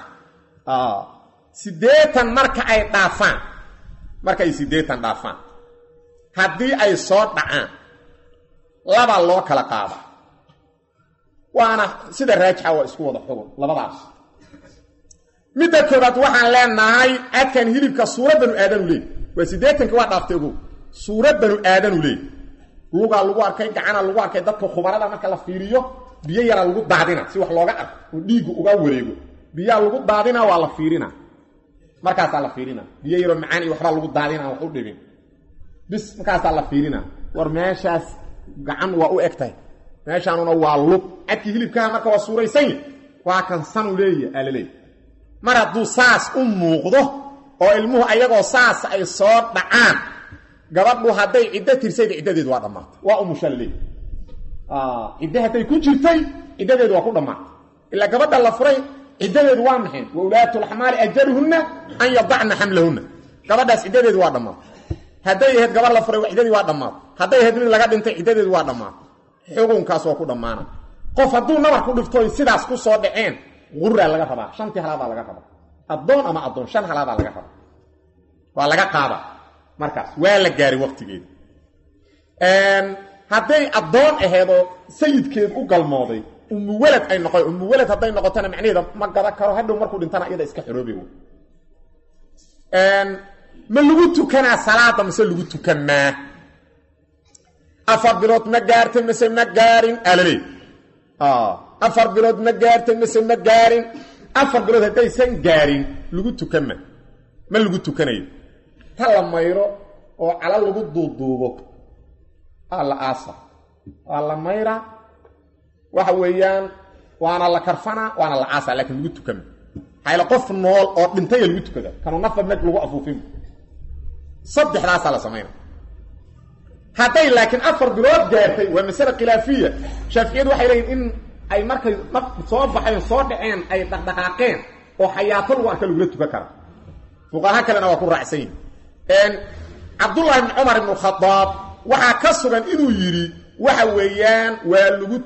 8 marka ay dhaafaan haddii ay soo dhacaan laba loo kala qaado waana sida raajixa waa isku wada xugun labadaas midda koobaad waxaan leenahay adkan hilibka suuradanu aadanu leey waa 8 waa dhaaftay ugu suuradanu aadanu leey luga lagu arkay gacana lagu arkay dadka khubarada marka la fiiriyo biyo yara lagu daadina si wax looga arko oo dhiigu uga wareego biyo lagu daadina waa la fiirina markaas la fiirina biyo yaro macaan iyo waxba lagu daadina wax u dhibin bis markaas la fiirina war meeshaas gacan waa u egtay meeshaanuna waa lug adki hilibka marka waa suuraysan waa kan sanu leeyahay alaleey mar hadduu saas u muuqdo oo ilmuhu ayagoo saas ay soo dhacaan gabadhu hadday ciddo tirsayda ciddadeedu waa dhammaatay waa umushalley ciddo hadday ku jirtay ciddadeedu waa ku dhammaatay ilaa gabadha la furay ciddadeedu waa maxay wa ulaatul ahmaali ajaluhunna an yadacna hamlahunna gabadhaas ciddadeedu waa dhammaatay hadday ahayd gabar la furay ciddadeedu waa dhammaatay hadday ahayd mid laga dhintay ciddadeedu waa dhammaatay xukunkaas waa ku dhammaana qof hadduu nabar ku dhifto sidaas ku soo dhaceen qurra laga rabaa 5 halaada laga rabaa adoon ama adoon 5 halaada laga rabaa waa laga qaada markaas waa la gaari waqtigeeda hadday adoon aheedo sayidkeed u galmooday ummu walad ay noqoy ummu walad hadday noqotana macnaheedu ma gada karo hadhow markuu dhintana iyada iska xiroobi ma lagu tukanaa salaada mise lagu tukanaa afar bilood ma gaartay mise ma gaarin alale afar bilood ma gaartay mise ma gaarin afar bilood haddaysan gaarin lagu tukama ma lagu tukanayo ta la mayro oo cala lagu duuduubo alla aasa waa la mayra waxa weeyaan waana la karfana waana la aasa laakiin lagu tukama hayla qof nool oo dhintay lagu tukada kanu nafar nag lagu afuufin saddexdaas la sameeyay hadday laakiin afar bilood gaartay waa mas'ala khilaafiya shafiiciyadu waxay leeyihiin in ay markay soo baxeen soo dhaceen ay dhaqdhaqaaqeen oo xayaato lagu arka lagu tukan karo fuqaha kalena waa ku raacsan Abdullah ibn Umar ibn Khattab waxa ka sugan inuu yiri waxa weeyaan waa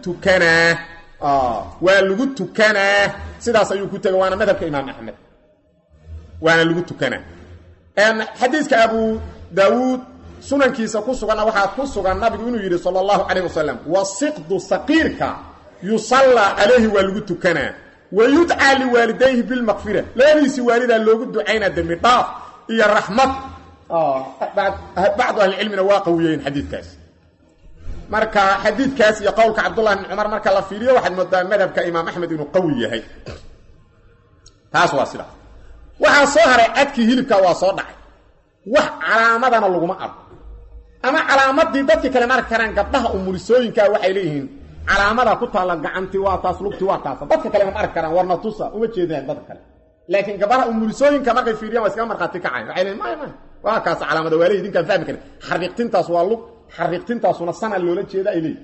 lagu tukanaa sidaas ayuu ku tagay waana madhabka Imam Ahmed waana lagu tukanaa xadiiska Abu Daawud sunankiisa ku sugan waxa ku sugan nabigu inuu yiri sallallahu alayhi wasallam wasiqdu saqirka yusalla alayhi wa lagu tukanaa ويدعى لوالديه بالمغفرة لا يسي والدا لوغو دعينا دمي طاف يا الرحمة بعض أهل العلم نواقويين حديث كاس مركا حديث كاس يقولك عبد الله بن عمر مركا لفيريا واحد مذهب كإمام أحمد إنه قوي هي تاس واصلة وحا صهر أدكي هيلبكا وصدع وح علامتنا لغما أرض أما علامات دي دادك كلمات كران قبلها أموليسوين كا وحي ليهن علامada ku taala gacanti waa taas lugti waa taas dadka kale ma arki karaan warna tusa uma jeedaan dadka kale laakiin gabadha umulisooyinka markay fiiriyaan waa iska marqaati ka cayn waxay leeyihiin waa kaas calaamada waalid idinka fahmi kara xariiqtintaas waa lug xariiqtintaasuna sana loola jeeda ilay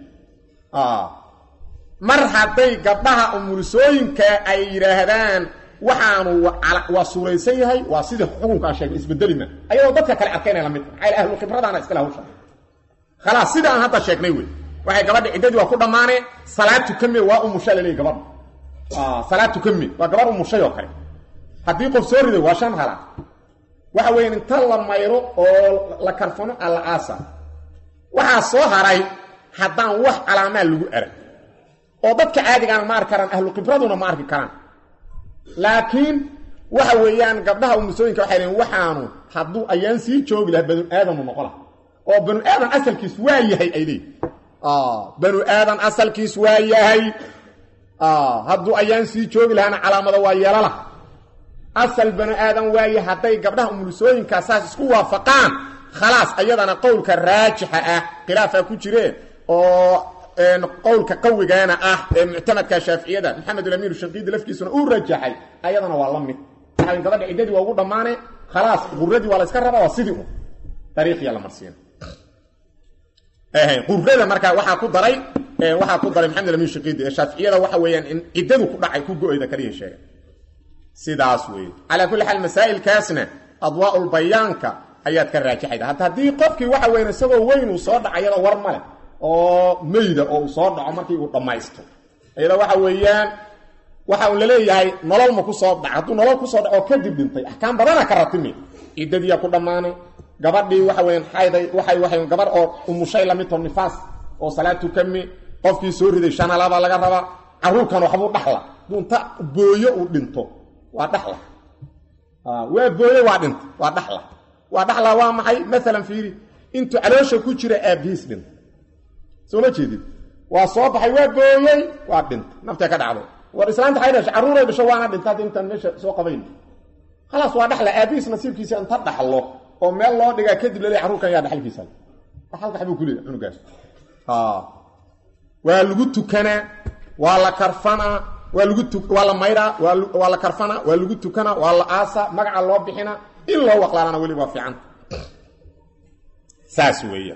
mar haday gabdhaha umulisooyinka ay yiraahdaan waxaanu waa suuraysan yahay waa sida xukunka sheegay isbedelina ayadoo dadka kale arkeenay la mid ay ahlu khibradana iska lahawsha خلاص sida aan hadda sheegnay way waxay gabadha cidadii waa ku dhamaanay salaatu kammi waa umushalay gabadha salaatu kammi waa gabar umushay oo kale hadii qof soo riday waa shan hala waxa weyn inta la mayro oo la karfano alla aasa waxa soo haray hadaan wax calaamad lagu arag oo dadka caadiga ah ma arki karaan ahlu khibraduna ma arki karaan laakiin waxa weeyaan gabdhaha umusooyinka waxay leeyihiin waxaanu haduu ayaan sii joogi lahaa banu aadam noqola oo banu aadam asalkiis waa yahay ay leeyihiin banu aadam asalkiis waa yahay hadduu ayaan sii joogi lahaana calaamada waa yeelala asal banu aadan waaye hadday gabdhaha umulisooyinkaa saas isku waafaqaan khalaas ayadana qowlka raajixa ah khilaafaa ku jireen oo qowlka qawigaana ah ee muctamadka shaaficiyada maxamed al-amiir shanqiidi lafkiisuna uu rajaxay ayadana waa la mid waxaan gabadha ciidadii waa ugu dhamaanay khalaas quradii waa la iska rabaa waa sidii tariiqiya la marsiin qurrada marka waxa ku daray maxamed al-amiir shanqiidi ee shaaficiyada waxa weeyaan in ciidadu ku dhacay ku go'ayda kaliya sheegay sidaas weey ala kulli hal masaa'il kaasna adwaa'ul bayaanka ayaad ka raajaxayda haddii qofkii waxa weyn isagoo weyn uu soo dhacayada war male oo meeyda oo soo dhaco markii uu dhamaysto ayada waxa weeyaan waxa uu leeyahay nolol ma ku soo dhac hadduu nolol ku soo dhaco kadib dhintay ahkaam badana ka ratimi ciidadii ku dhamaanay gabadhii waxa weyn xayday waxay gabar oo umushay la mid oo nifaas oo salaatu kami qofkii soo riday shan alaaba laga raba caruurkan waxbu dhaxla dunta booyo uu dhinto waa dhaxla waa booyo waa dhinto waa dhaxla waa maxay mesela fiiri intu caloosha ku jira aabiis dhinto soo ma jeedid waa soo baxay waa booyay waa dhinto nafta ka dhacdo war islaanta xaydash caruuray bisho waana dhinta intan meesha soo qabayn خلاص waa dhaxla aabiis nasiibkiisa inta dhaxlo oo meel loo dhiga kadib leeyahay caruurkan yaa dhaxalkiisa dhaxalka xabuu ku leeyahay cunugaas waa lagu tukana waa la karfana waa la mayra waa la karfana waa lagu tukana waa la aasa magaca loo bixina in loo waqlaana wali waa fiican saas weeyaa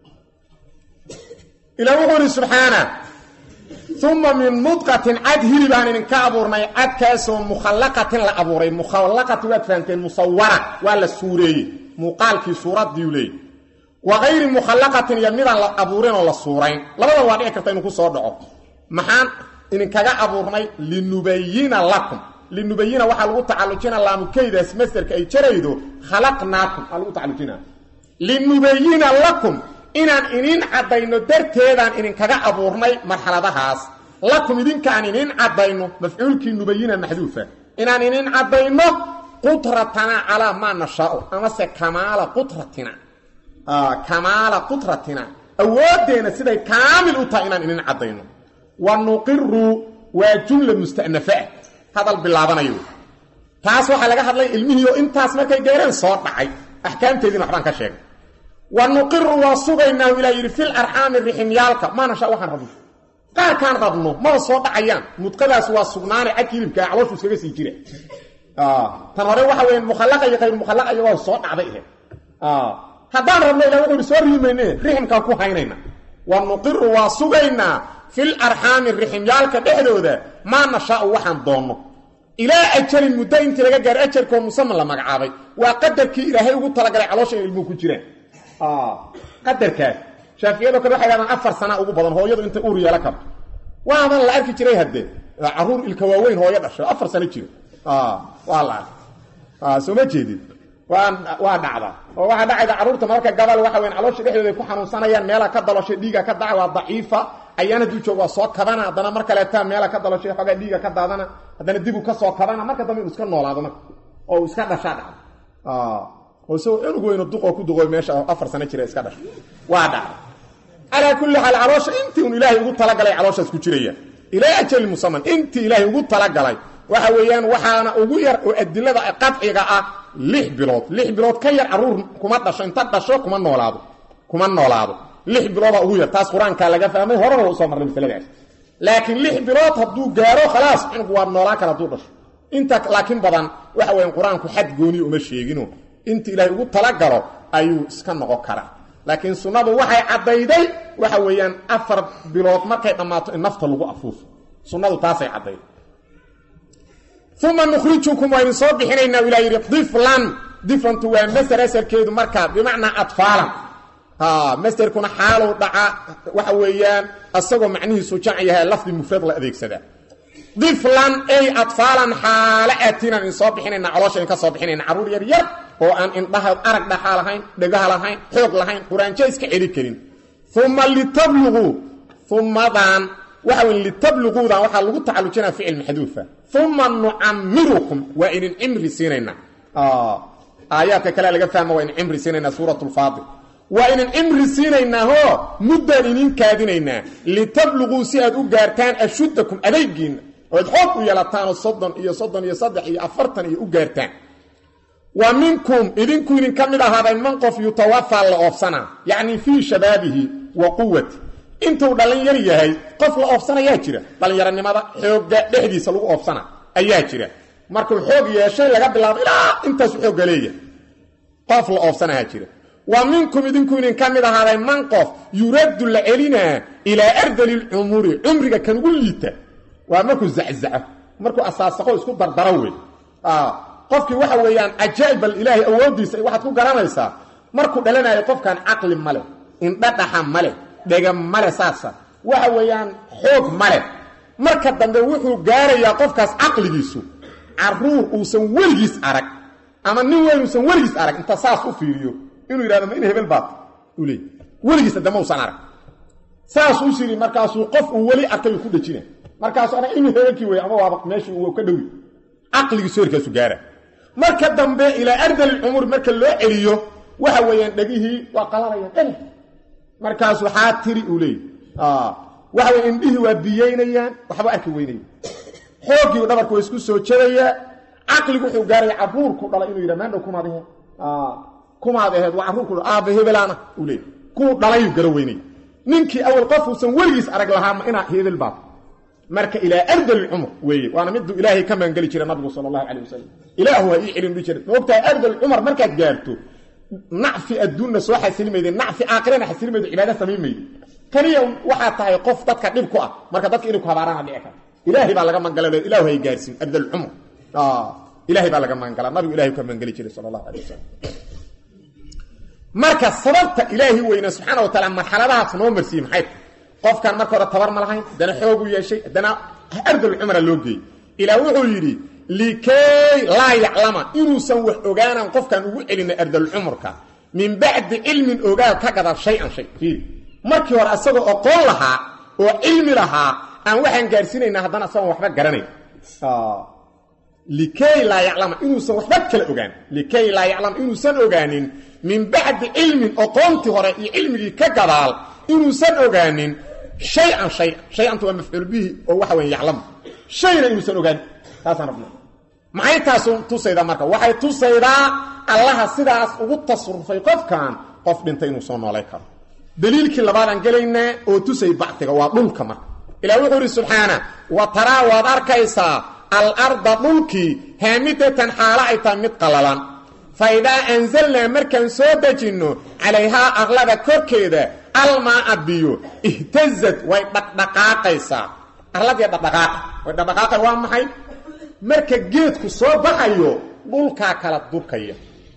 ila wuxuu subhana thumma min mudqatin adhili baan in ka abuurnay adkaasoo mukhallaqatin la abuuray mukhallaqatu waa faanteen musawwara waa la suureeyay muuqaalkii suuradii leey wa ghayri mukhallaqatin yamidan la abuurin oo la suurayn labada waa dhici karta inuu ku soo dhaco maxaan in kaga abuurnay linubayina lakum linubayina waxa lagu tacalujina laamukaydaas masdarka ay jaraydo khalaqnaakum lagu tacalujina linubayina lakum inaan inin cadayno darteedaan inin kaga abuurnay marxaladahaas lakum idinkaan inin cadayno mafcuulkii nubayina maxduufa inaan inin cadayno qudratana calaa maa nashaa'u amase kamaala qudratina awoodeena siday kaamil u tahay inaan inin cadayno wa nuqiru waa jumla musta'nafa hadal bilaabanayo taas waxa laga hadlay ilmihiyo intaas markay gaareen soo dhacay ahkaamteedina waxbaan ka sheegay wa nuqiru wa subayna ila yiri fil arham rihim yalka ma nasha waxaan rabno qaar kaan rabno ma soo dhacayaan mudqadaas waa sugnaanay akilibka calooshu iskaga sii jira tan hore waxa weyn mukhallaqa iyo qayr mukhallaqa iyo waa soo dhacday haddaan rabno ila wuxuu soo riimayne rihimka ku haynayna wa nuqiru wa subayna fil arham rihim yalka dhexdooda ma nasha waxaan doono ila ajalin muddo inta laga gaar ajalka musamman la magacaabay waa qadarkii ilaahay ugu talagalay caloosha ilmu ku jiraan qadarkaas shaafiyadu ka waxay yiraahdaan 4 sano ugu badan hooyadu inta uur yeela karto waaban la arki jiray hadde caruur ilka waaweyn hooyo dhashay 4 sano jiro wala soo ma jeedid waa dhacda oo waxa dhacayda caruurta marka gabal waxa weyn caloosha dhexdeeda ku xanuunsanayaan meela ka dalashay dhiiga ka dhaca waa daciifa ayana dib joog waa soo kabana hadana marka la taa meela ka dalashay xogaa dhiiga ka daadana hadana dib u ka soo kabana marka dambe iska noolaado oo iska dhasha oo soo anigu inuu duqo ku duqo meesha 4 sano jira iska dhashay waa dhacda ala kulli hal caloosha intii uu ilaahay ugu talagalay calooshaas ku jiraya ilaa ajal musamman intii ilaahay ugu talagalay waxa weeyaan waxaana ugu yar oo adilada qadciga ah 6 bilood ka yar caruur kuma dhasho inta dhasho kuma noolaado 6 bilood ugu yar taas quraanka laga fahmay horena oo soo marnay misaladaas laakiin 6 bilood hadduu gaaro khalaas inuu waa noolaa kala duu dhasho inta laakiin badan waxa weeyaan quraanku xad gooni uma sheegino inta ilaahay ugu talagalo ayuu iska noqon karaa laakiin sunnadu waxay cadayday waxa weeyaan 4 bilood markay dhamaato in nafta lagu afuufo sunnadu taasay cadayday ثم نخرجكم وإن صبحنا إلى طفلا different ومستر أسركيد مركب بمعنى أطفالا مستر كنا حاله دعا وحويان الصقو معنيه سجعيها لفظ مفرد لأذيك سدا طفلا أي أطفالا حالاتنا إن صبحنا علاشا إنك صبحنا عرور يرير وأن انتهى أرق دحالهين دقها لهين حوق لهين قرآن جايس كعيري كريم ثم لتبلغوا ثم ذان وحاول لتبلغوا ذا وحاول تعالوا فعل محذوفة ثم نعمركم وإن عمر سينينا آيات كلا لقى فهم وإن عمر سينينا سورة الفاضل وإن العمر سينيناه مدة إنين كادينينا لتبلغوا سياد أقارتان أشدكم أليقين ويدحوكوا يلاتان الصدن يصدح أفرتان أقارتان ومنكم إذنكم إذن كمل هذا المنقف يتوفى لأفسنا يعني في شبابه وقوته انتو دلن يريهي قفل أفسنا ياجرة دلن يراني ماذا حوق لحدي سلوك أفسنا أياجرة markuu xoog yeeshay laga bilaabo ilaa intaas xoog leeyahay qof la oofsana jira wa minkum idinku in kamid ahaaday man qof yurad la elina ila ardal al-umuri umriga kan ugu liita waa markuu zaczaco markuu asaasaqo isku dardarawe qofkii waxa weeyaan ajaa'ib ilaahi awoodiisa waxaad ku garanaysaa markuu dhalanayo qofkan aqli male indhadhaxa male dhega male saasa waxa weeyaan xoog male marka dambe wuxuu gaarayaa qofkaas aqligiisu عرور وسن ولجيس أرك أما نوين وسن ولجيس أرك أنت ساس وفيريو إنه يراد ما إنه هبل باط ولي ولجيس الدمو سنارك ساس وسيري مركز وقف وولي أكل يكون دجينه مركز أنا إنه هبل كيوي أما وابق ماشي وكدوي عقل يسير كسجارة مركز دم إلى أرض الأمور مركز لا إليه وهوين دقيه وقلنا ينتهي مركز حاتري ولي وهوين به وبيينيان وحبا أكويني xoogii dhabarku isku soo jeedaya aqligu wuxuu gaaray caruurku dhalay inuu yiraahdo kumaadaheed waa caruurku aabe hebelana u leey ku dhalay garaweynay ninkii awal qof uusan waligiis arag lahaa ma ina hebel baad marka ila ardal umr weeye waana mid ilaahi ka maangali jiray nabiga sallallahu alayhi wasallam ilaahu ay cilin jiray waqti ardal umr markaad gaarto nacfi adduunna soo xasilmeeyay nacfi aakhirana xasilmeeyay cibaada sameeyay kaniya waxa tahay qof dadka dhib ku ah marka dadka inuu ka habaarana dhici kara إلهي بقى لغا منقلا إلهي يقارسين أبد العمر إلهي بقى لغا منقلا نبي إلهي كم منقلي جري صلى الله عليه وسلم مركز صبرت إلهي وإن سبحانه وتعالى مرحلة سنو مرسيم حيث قف كان مركز التبر ملحين دانا حوقو يا شيء دانا أرض العمر اللوجي إلى وحيري لكي لا يعلم إنو سنوح أغانا قف كان وعلن أرض العمر من بعد علم أغانا كقدر شيئا فيه مركز ورأسه أقول لها وعلم لها aan waxaan gaarsiinayna hadana soo waxba garanay likay la ya'lam inuu soo waxba kala ogaan likay la ya'lam inuu san ogaanin min ba'd ilmin aqoonti hore iyo ilmigi ka gadaal inuu san ogaanin shay'an tuwa maf'ul bihi oo waxa weyn ya'lam shayna inuu san ogaan taasaan rabnaa maxay taasu tusayda marka waxay tusaydaa allaha sidaas ugu tasarrufay qofkan qof dhintay inuu soo noolay karo daliilkii labaad aan galayna oo tusay bactiga waa dhulka marka إلى وحده سبحانه وترى وذركيسا الأرض ملكي هامدة حالة متقللا فإذا أنزلنا مركا سودة جنو عليها أغلب كوكيدة الماء بيو اهتزت ويدقاقيسا أغلب يدقاق ويدقاق وامحي مركا جيدكو صوبحيو ملكا كالت دوركية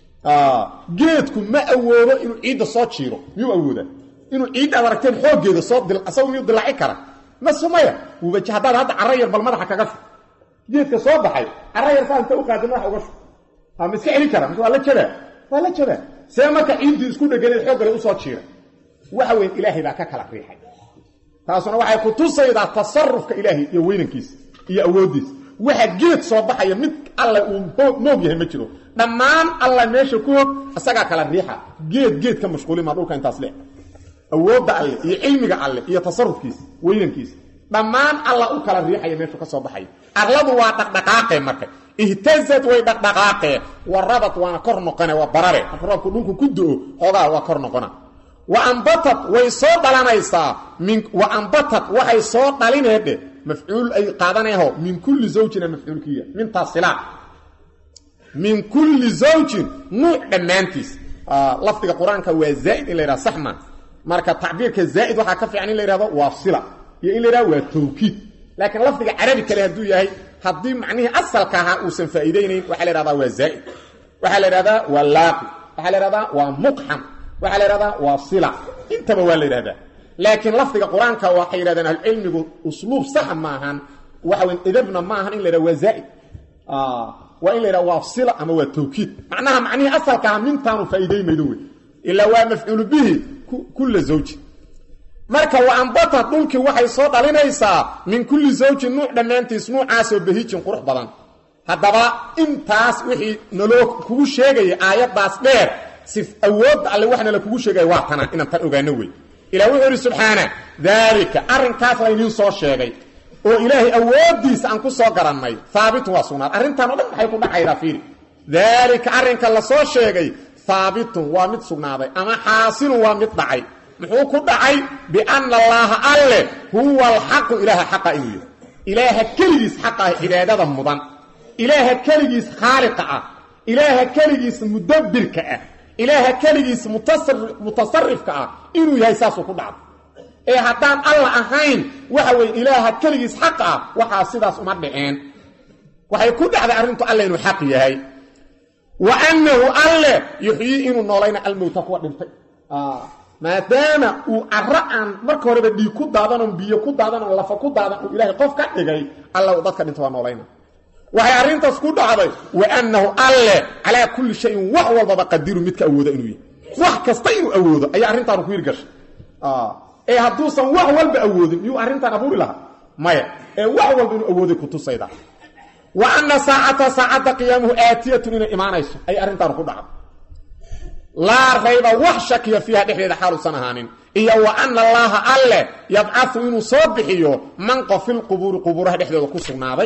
جيدكو ما أولا إنو عيد صوت شيرو ميو أولا إنو عيد أوركتين حوق جيد صوت أصو ميو دلعي كرا ما سميه وبجهدان هذا عرير بالمدح كغف جيدك سو بخاي عرير فان تو قادنا wax uga ama iska celi kara wala jira seemaka intii isku dhagalay xoog leh u soo jiira waxa weyn ilaahay baa ka kala riixay taasuna waxay ku tusaydaa tasarrufka ilaahay iyo weynankiisa iyo awoodiisa waxa geed soo baxaya mid alla uu moog yahay ma jiro dhamaan alla meesha ku asaga kala riixa geed ka mashquulin ma dhulka intaas leh awoodda alle iyo cilmiga alle iyo tasarrufkiisa weynankiisa dhamaan alla u kala riixay meesha ka soo baxay arladu waa dhaqdhaqaaqay markay ihtazat way dhaqdhaqaaqay warabat waa kor noqonay waa barare afroobku dhulku ku doo xogaa waa kor noqona wa anbatat way soo dhalanaysaa min wa anbatat waxay soo dhalineede mafcuul ay qaadanayo min kulli zawjina mafcuulkiya min tasila min kulli zawjin nuuc dhamaantiis lafdiga quraanka waa zaid ila ira saxma marka tacbiirka zaid waxa ka fiican in la yiraahdo waasila iyo in la yiraahdo waa tawkiid laakiin lafdiga carabi kale haduu yahay hadii macnihi asalka aha uu san faa'iideeyeen waxa la yiraahdaa waa zaid waxa la yiraahdaa waa laaqi waxa la yiraahdaa waa muqham waxa la yiraahdaa waa sila intaba waa la yiraahdaa laakiin lafdiga quraanka waxa yiraahdaan cilmigu usluub sax ma ahan waxa weyn idabna ma ahan in la yiraahdo waa zaid wa in la yiraahdo waa sila ama waa tawkiid macnaha macnihi asalka ah mintaanu faa'iideeyeen illa waa maf'ul bihi كل زوج marka wa anbata dhulki waxay soo dhalinaysaa min kulli zawj nuuc dhamaantiis nuucaas oo bahijin qurux badan hadaba intaas wixii naloo kugu sheegay aayadaas dheer sif awood alle waxna la kugu sheegay waa tan inaan tan ogaano way ilaahay wuxuu subhanahu dhalika arrinkaas la inuu soo sheegay oo ilaahay awoodiisa aan ku soo garannay thaabit waa sunnah arrintan oo dhan maxay ku dhacaydaa fiiri dhalika arrinka la soo sheegay thaabit waa mid sugnaaday ama xaasil waa mid dhacay muxuu ku dhacay bi anna allaha alle huwa alhaq ilaha haqa ilaha kaligiis haqa cibaadada mudan ilaha kaligiis khaliqa ilaha kaligiis mudabbirka ilaha kaligiis mutasarrifka inuu yahay saasu ku dhacay ee haddaan alla ahayn waxa way ilaaha kaligiis xaq waxa sidaas uma dhiceen waxay ku dhacday arrintu alla inuu xaq yahay wa annahu alla yuhyi inuu noolayna almawta kuwa dhintay maadaama uu arra'an marka horeba dhiig ku daadan biyo ku daadan lafa ku daadan uu ilaahay qof ka dhigay alla uu dadka dhintay waa noolayna waxay arrintaas ku dhacday wa annahu alla ala kulli shay'in wa walba qadiru midka awooda inuu yahay wax kasta inuu awoodo ay arrintan ku yirgashay ee hadduusan wax walba awoodin yuu arrintan abuuri lahaa maya ee wax walba inuu awooday ku tusayda wa anna sa'ata qiyamuhu aatiyatun ila imaanayso ay arrintan ku dhacday la rayba wax shakiya fiha dhixdeeda xaalu sanahanin iyo wa anna allaha alla yab'athu inuu soo bixiyo man qafil quburaha dhixdeeda ku sugnaaday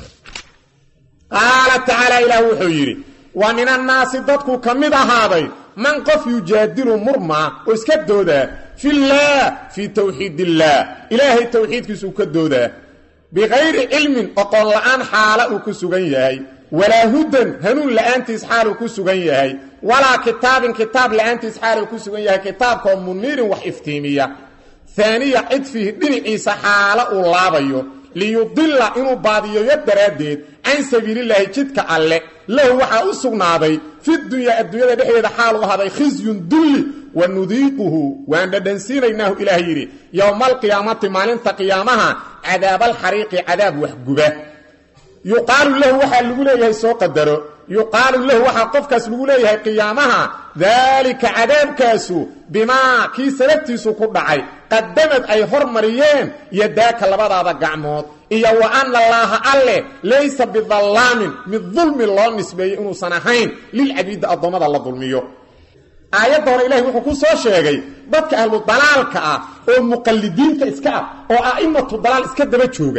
qaala ta'ala ilahu wuxuu yiri wa minan naasi dadku kamid ahaaday man qaf yujadilu murma oo iska dooda fillah fi tawhidillah ilahi tawhidkiisu ka dooda bighayri ilmin aqoon la'aan xaala uu ku sugan yahay wala hudan hanun la'antis xaal uu ku sugan yahay wala kitab la'antis xaal uu ku sugan yahay kitabka munirin wax iftiimiya thaniya idfihi dhinaciisa xaala uu laabayo liyudilla inuu baadiyo yadaradeed an sabilillahi jidka alle lahu waxa u sugnaaday fi dunya adduunyada dhexdeeda xaal u haday khizyun dulli wa nudiquhu wa andansiinaynahu ilaahiri yawmal qiyamati maalinta qiyamaha adaabal xariiqi adaab wahguba yuqaalu lahu waxa lagu leeyahay soo qadaro yuqaalu lahu waxa qofkaas lagu leeyahay qiyamaha dalika adaabkaasu bima ki sababtiisu ku dhacay qadamad ay hormariyeen yadaaka labadaada gacmood iyo wa anna allaha alle laysa bidhallamin mid dhulmi loo nisbeeyay inuu san ahayn lil abid adoomada la dhulmiyo aayadda ilaahay wuxuu ku soo sheegay dadka ahlu dalaalka oo muqallidiinta iska oo aimatu dalaal iska daba jooga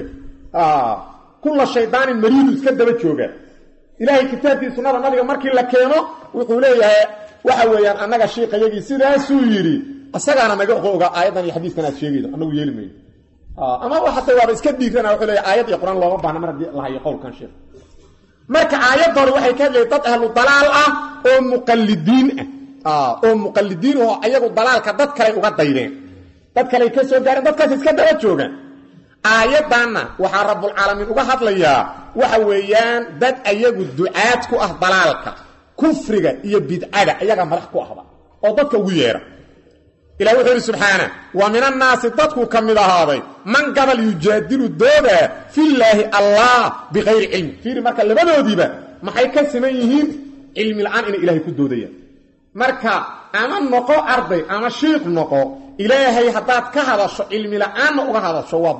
كل شيطان مريض iska daba jooga ilaahay kitaabkiisa sunnada nabiga markii la keeno wuxuu leeyahay waxa weeyaan anaga sheekayagi sidaas uu yiri asagana naga oga aayadan iyo xadiiskan aad sheegaydo anagu yeelmay ama waxa tawaaba iska dhiigana wuxuu leeyahay aayad iyo quraan looga baahna mar la hayo qowlkan sheekh marka aayaddan waxay ka leedahay dad ahlu dalaal oo muqallidiin oo ayagu dalaalka dad kale uga dayreen dad kale ka soo gaareen dadkaas iska daba joogan aayadana waxa rabbul alamin uga hadlayaa waxa weeyaan dad ayagu ducaad ku ah dalaalka kufriga iyo bid'ada ayaga madax ku ahba oo dadka ugu yeera ilaahu wuxuu subhanahu wa minan naasi dadku kamid ahaaday man qabal yujadilu dooda fillahi allah bighayri ilm fiir marka labadoodiba maxay ka siman yihiin ilmi la'aan in ilaahay ku doodaya marka ama noqo arday ama sheekh noqo ilaahay hadaad ka hadasho ilmi la'aan uga hadasho waa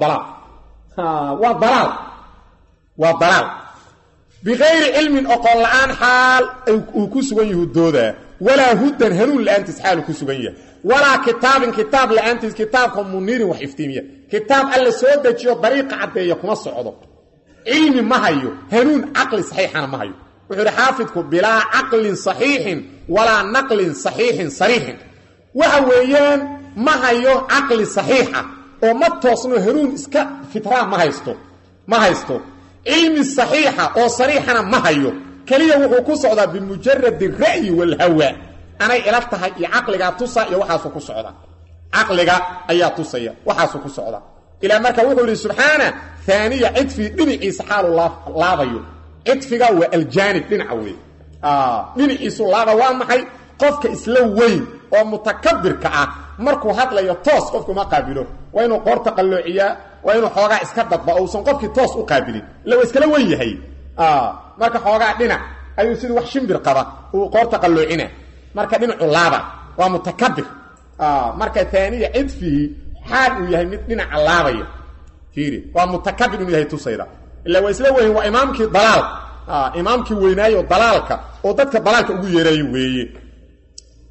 dalaal وضلال بغير علم أقول الآن حال كسوان يهدودا ولا هدى هنون لأنت حال كسوان ولا كتاب لأنت كتابكم منير وحفتيمية كتاب ألا سودة جيو طريقة عدية كما الصعودة علم ما هيو هنون عقل صحيح ما هيو وحر حافظكم بلا عقل صحيح ولا نقل صحيح صريح وحويان ما هيو عقل صحيحة وما توصنوا هنون اسكا فترة ما هيستو علم الصحيحة أو صريحنا ما هيو كليا وحو كسعودا بمجرد الرأي والهواء أنا إلفتها عقلك تصا يوحاسو كسعودا عقلك أيا تصا وحاسو كسعودا إلى مركا وحو سبحانه ثانية عدفي دنعي سحال الله لابيو عدفي هو الجانب دنعوي دنعي سحال الله ومحي قفك إسلوين ومتكبر كأ مركو هاتلا يطوس قفك ما قابلو وإنو قورت قلوعيا وإنو حوغا إسكدت بأوسن قفك توس أقابلين لو إسكالوي هي marka xoogaa dhinac ayuu sidii wax shimbir qaba uu qoorta qalloocina marka dhinacu laaba waa mutakabbir marka taaniya idfi xaal uu yahay mid dhinac laabaya fiiri waa mutakabbir inuu yahay tusayda illa waa isla weyn waa imaamkii dalaal imaamkii weynaayo dalaalka oo dadka dalaalka ugu yeeray weeye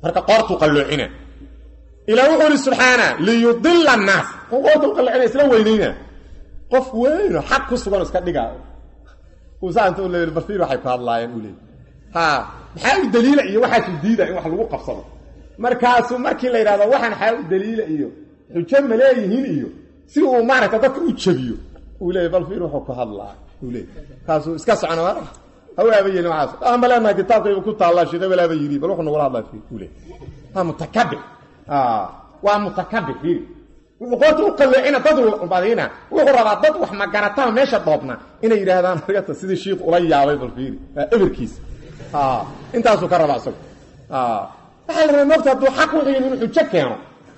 marka qortu qalloocina ilaahu subhanahu li yudilla an-nas qortu qalloocina isla weynina qof weyn xaq ku sugan iska dhigaa وسانت ولا البرفير waxay ku hadlaayeen u leeyahay ha maxaa daliil iyo waxa ku diiday in wax lagu qabsado markii la yiraahdo waxaan xaa daliil iyo xujo maleeyihiin iyo si uu maarka dadka u jabiyo u leeyahay balfiir wuxuu ku hadlaa u leeyahay kaasu iska soconaa hawaabayeen waxa ambalana kitaabka ku taala shida walaaba yiri bal wuxuu wala hadlaa u leeyahay ha mutakabbir waa mutakabbir وقلت وقلعنا ضد بعدين وقرا ضد wax ma garataa meesha doobna inay yiraahdaan aragta sidii sheekh ula yaabay balfiir everkiis intaas uu ka rabaa soo waxa la rabaa dad xaq wixii inuu xujo keeno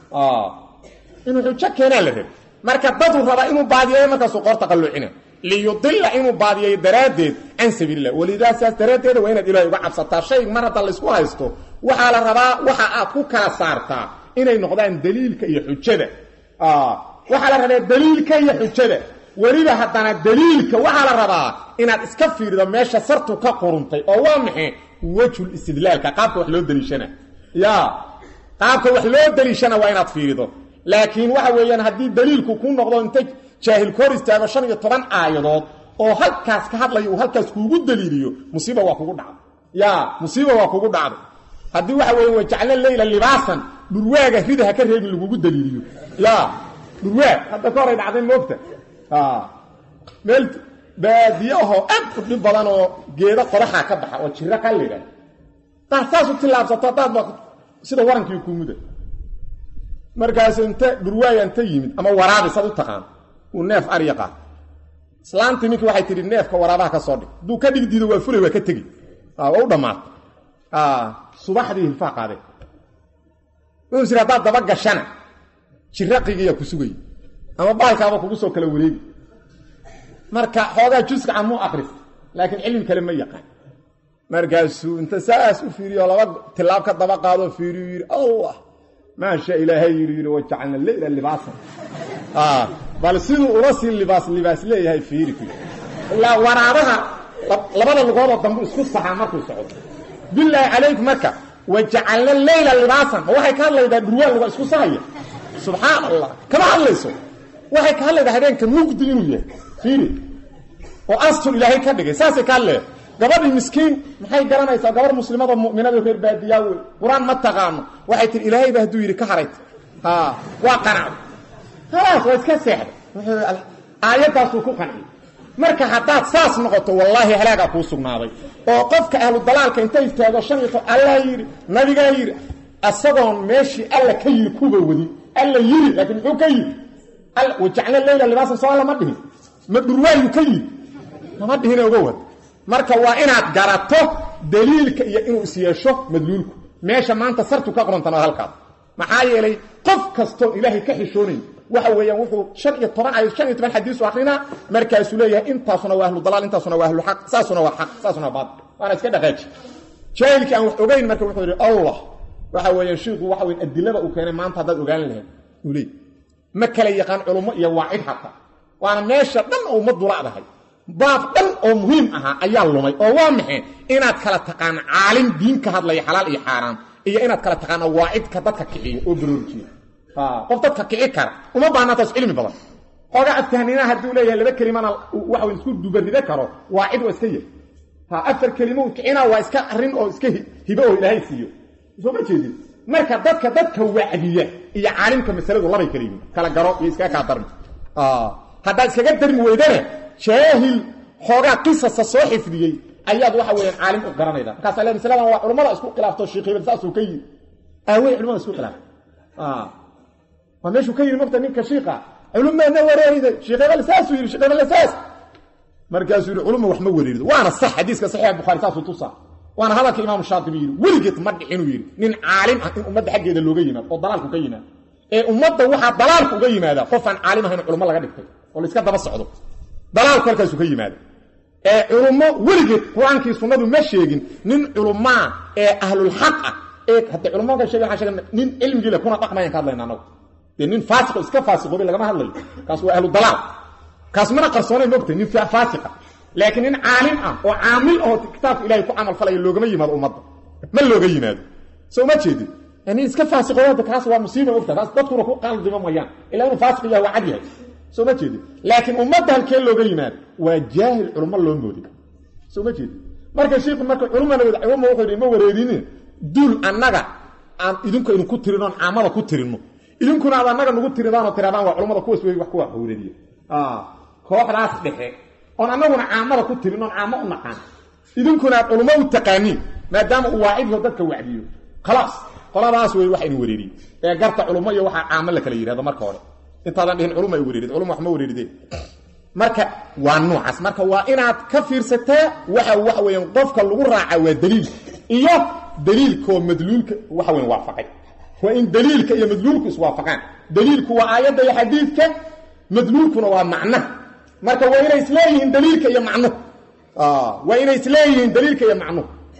inuu xujo keeno la rabaa marka dad uu raba inuu baadiyo marka soo qorta qallucina li yudilla inuu baadiyo daraadeed an sabiilillah walidaas daraadeed waa inaad ilaahay uga cabsataa shay mar hada la isku haysto waxa la rabaa waxa aad ku kala saartaa inay noqdaan daliilka iyo xujada waxa la rabaa daliilka iyo xujada wariba hadana daliilka waxa la rabaa inaad iska fiirido meesha sartu ka quruntay oo waa maxay wajhul istidlaalka qaabka wax loo daliishana qaabka wax loo daliishana waa inaad fiirido laakiin waxa weeyaan hadii daliilku ku noqdo inta jaahil kor istaago 15 aayadood oo halkaas ka hadlayo halkaas kuugu daliiliyo musiiba waa kugu dhacdo musiiba waa kugu dhacdo hadii waxa weeyaan wajacna leeyla libaasan durwaaga ridaha ka reebin lagu daliiliyo durwaag hadda ka hor ay dhacday moogta meel baadiyaho aad u dhib badan oo geeda qoraxa ka baxa oo jira qalliga taasaasu tilaabsato dad sida warankii ku muday markaas inta durwaag inta yimid ama waraabi sad u taqaan uu neef ariqa islaantii ninkii waxay tiri neefka waraabaha ka soo dhig duu ka dhig diido waa fulay waa ka tagi oo u dhamaad subaxdii faaqaday uu sira daba gashana jiraqiga ku sugay ama baalkaaba kugu soo kala wareegi marka xoogaa juska amu akhris laakiin cilmi kale ma yaqaan markaasuu inta saas u fiiriyo laba tilaab ka daba qaado fiiriyo Allah ma sha ilaahay yiri wajacna leeyla libaasan bal sidoo urasi libaas leeyahay fiiriyo la waraabaha labada lugood dambu isku saxa markuu socdo billahi alayk marka wajacna leeyla libaasan waxay ka hadlaydaa durwaa lagu isku saxaya subhanallah kama hadlayso waxay ka hadlaydaa habeenka mugdi inuu yahay fiiri oo astur ilaahay ka dhigay saasay ka hadlay gabadhi miskiin maxay garanaysaa gabar muslimada mu'minada reer baadiyaa way quraan ma taqaano waxay tir ilaahay baa haduu yiri ka harayt waa qanacad خلاص waa iska seexday aayadaas ku qanci marka hadaad saas noqoto wallahi halaaga ku sugnaaday oo qofka ahlu dalaalka inta istaago shanito Allah yiri nabiga yiri asagoon meeshii alla ka yiri kuba wadi alla yiri laakiin wuxuu ka yiri alla wajacna leeyla libaasan soo lama dhihin ma durwaayu ka yiri lama dhihin uga wad marka waa inaad garato daliilka iyo inuu isyeesho madluulku meesha maanta sartu ka qorantana halkaas maxaa yeelay qof kasto ilaahay ka xishoonay waxa weeyaan wuxuu 15 xadiis akhrina markaas uu leeyahay intaasuna waa ahlu dalaal intaasuna waa ahlu xaq saasuna waa xaq saasuna baad waana iska dhaqaaji jaahilka aan wax ogeyn marka wuxuu yiri Allah waxa weeyaan sheekhu waxa weyn adilada uu keenay maanta dad ogaan lahayn uu leeyahay ma kala yaqaan culimo iyo waacid hatta waana meesha dhan oo madulaadahay baab dhan oo muhiim aha ayaa lumay oo waa maxay inaad kala taqaan caalim diin ka hadlay xalaal iyo xaraam iyo inaad kala taqaan waacid ka dadka kiciyo oo baroojiyo qof dadka kici kara uma baahna taas cilmi badan xoga afkaanina haduu leeyahay laba kalimana waxa uu isku dubarida karo waacid waa iska yahay afar kalimo kicina waa iska arin oo iska hibo oo ilaahay siiyo soo ma jeedin marka dadka wacdiya iyo caalimka masaladu laba kalimo kala garo iyo iska ka darmi hada iskaga darmi weydana jaahil xoga qisas soo xifdiyay ayaad waxa weeyaan caalim u garanayda markaas ay masalada waa culimada isku khilaafto sheekh ibn saas uu ka yiri away culimada isku khilaaf وماشي كير نقطه منك شيخه علماء نوريد شيخ الاساس وير شيخ الاساس مركز علماء وحما وريد وانا صح حديثك صحيح البخاري تاسو توصى وانا هذا الامام الشاطبي ولقيت مدحين وير من عالم امه حقيده لوغا يماد او ضلالku ka yimaad ee umada waxa dalaalku uga yimaada qofan caalim ahayn culimo laga dhigtay oo la iska daba socdo dalaalku halkaas ka yimaad ee culimo weligeed quraanki sunnadu ma sheegin nin culimo ee ahlul haqq ee hatta culimo ka sheegay nin ilmiga kuna dhaqmayaan ka hadlayna anagu nin faasiq iska faasiqo laga ma hadlayo kaas waa ahlu dalaal kaas mana qarsoonay moogtay nin faasiqa laakiin nin caalim ah oo caamil oo kitaab ilaahay ku amal falay loogama yimaado umada ma looga yimaado soo ma jeedin yani iska faasiqooda kaas waa musiibo waqti kaas dadkuna ku qaldimo mayaan ilaa inuu faasiq yahay waa cad yahay soo ma jeedin laakiin ummadda halkeen looga yimaad waa jaahil culimo loo moodi soo ma jeedin marka sheekhu marka culimada wuxuu yiri ma wareerinin dul annaga aan idinku inuu ku tirinoon caamada ku tirino idinkuna aad annaga nagu tiridaan oo tiradaan waa culimada kuwaas way wax ku wareeriyo kooxdaas dhexe on annaguna caamada ku tirinoon caamo u naqaan idinkuna culimo u taqaaniin maadaama uu waacidiyo dadka wacdiyo khalaas qoladaas way wax inuu wareeriyo ee garta culimo iyo waxa caamo la kala yiraahdo marka hore intaadan dhihin culimo ay wareeriyo culimo wax ma wareerideen marka waa noocaas marka waa inaad ka fiirsataa waxa weeyaan qofka lagu raaca waa daliil iyo daliilka madluulka waxa weyn waafaqay waa in daliilka iyo madluulku is waafaqaan daliilku waa aayada iyo xadiidka madluulkuna waa macna marka waa inay isleeyihiin daliilka iyo macno waa inay isleeyihiin daliilka iyo macno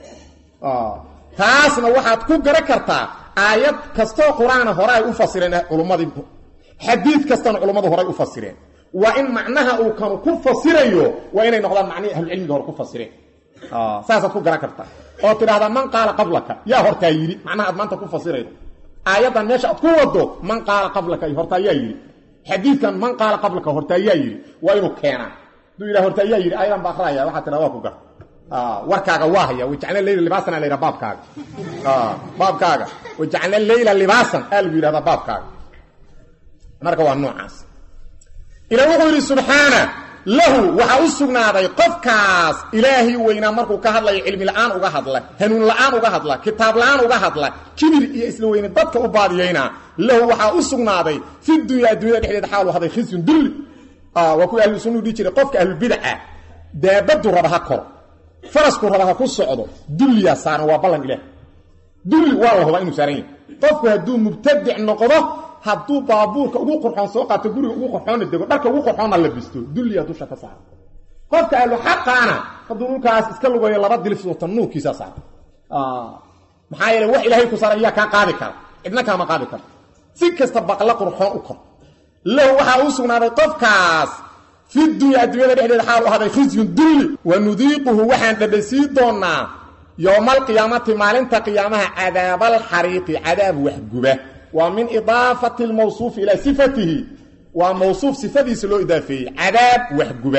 taasna waxaad ku garan kartaa aayad kastoo quraana hore ay u fasireen culimadii xadiid kastana culimadu hore u fasireen waa in macnaha uu kan ku fasirayo waa inay noqdaan macnaha ahlu cilmiga hore ku fasireen saasaad ku garan kartaa oo tiraahdaa man qaala qablaka yaa hortaa yiri macnaha aad maanta ku fasiraydo aayadan meesha aad ku wado man qaala qablaka hortaa yaa yiri xadiidkan man qaala qablaka hortaa yaa yiri waa inuu keenaa duu ilaa hortaa yaa yiri aayadan baa akhraaya waxa tiraahdaa waa ku gar warkaaga waa haya wajacna layla libaasan alayra baabkaaga baabkaaga wajacna layla libaasan alu yiraahdaa baabkaaga marka waa noocaas ila wuxuu yiri subhana lahu waxa u sugnaaday qofkaas ilaahi weyna markuu ka hadlayo cilmi la'aan uga hadla hanuun la'aan uga hadla kitaab la'aan uga hadla kibir iyo isla weyna dadka u baadiyayna lahu waxa u sugnaaday fi dunya dhexdeeda xaal haday khisun dulli wa ku ahlu sunnu dhijire qofka ahlu bid'a daabadu rabaha kor farasku rabaha ku socdo dulliya saaran waa ballan ilaah dulli waa la inuu saaran yahay qofku haduu mubtadic noqdo hadduu baabuurka ugu qurxoon soo qaato guriga ugu qurxoon dego dharka ugu qurxoon la bisto dulliya dusha ka saar qofka ahlu xaqana hadduu dhulkaas iska lugayo laba dilif oo tanuukiisa saar maxaa yeelay wax ilaahay ku saaray ka qaadi kara idna kama qaadi kara si kasta baqla qurxoon u kor law waxa uu sugnaaday qofkaas fi dunya dhexdeeda xaal u haday khizyun dulli wa nudiiquhu waxaan dhadhaysi doonaa yawmal qiyaamati maalinta qiyaamaha cadaabal xariiqi cadaab wahguba ومن إضافة الموصوف إلى صفته وموصوف صفته سلو إضافي عذاب وحقبة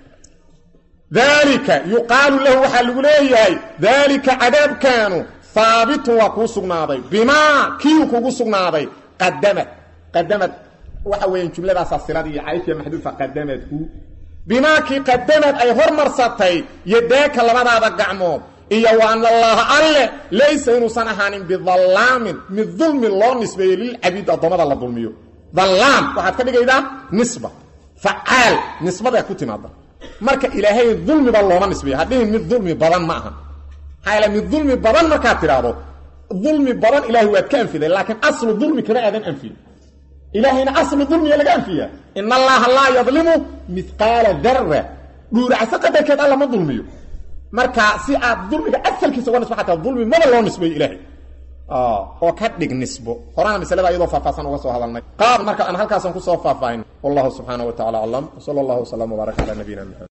ذلك يقال له وحلق ليه ذلك عذاب كانوا ثابت وكوسقناضي بما كيو كوسقناضي قدمت وحوين جملة أساسية دي عايشة محذوفة قدمته بما كي قدمت أي هرمر سطي يداك لبدا دقعمو iyo waan allah alle laysa inuu sanahanin bidhallaam mid dhulmi loo nisbeeyo lil abid adamada la dhulmiyo dhallaam waxa ka dhigayda nisba faal nisbada ku timaada marka ilaahay dhulmi ba loo nisbeeyo hadii mid dhulmi badan ma aha hayla mid dhulmi badan marka tiraado dhulmi badan ilaahay waa ka anfiday laakiin aslu dhulmi kama aadan anfi ilaahayna aslu dhulmi laga anfiya inna allaha la yadhlimu mithqala dharra duuracsa qadarkeed alla ma dhulmiyo marka si aad dulmiga asalkiisa uga nisbo xataa dulmi ma loo nisbeeyo ilaahay oo ka dhig nisbo horana misalada ayadoo faafaasan uga soo hadalnay qaab marka aan halkaas ku soo faafaahin wallahu subhanahu wa ta'ala alam sallallahu alayhi wa sallam wa baraka ala nabiyina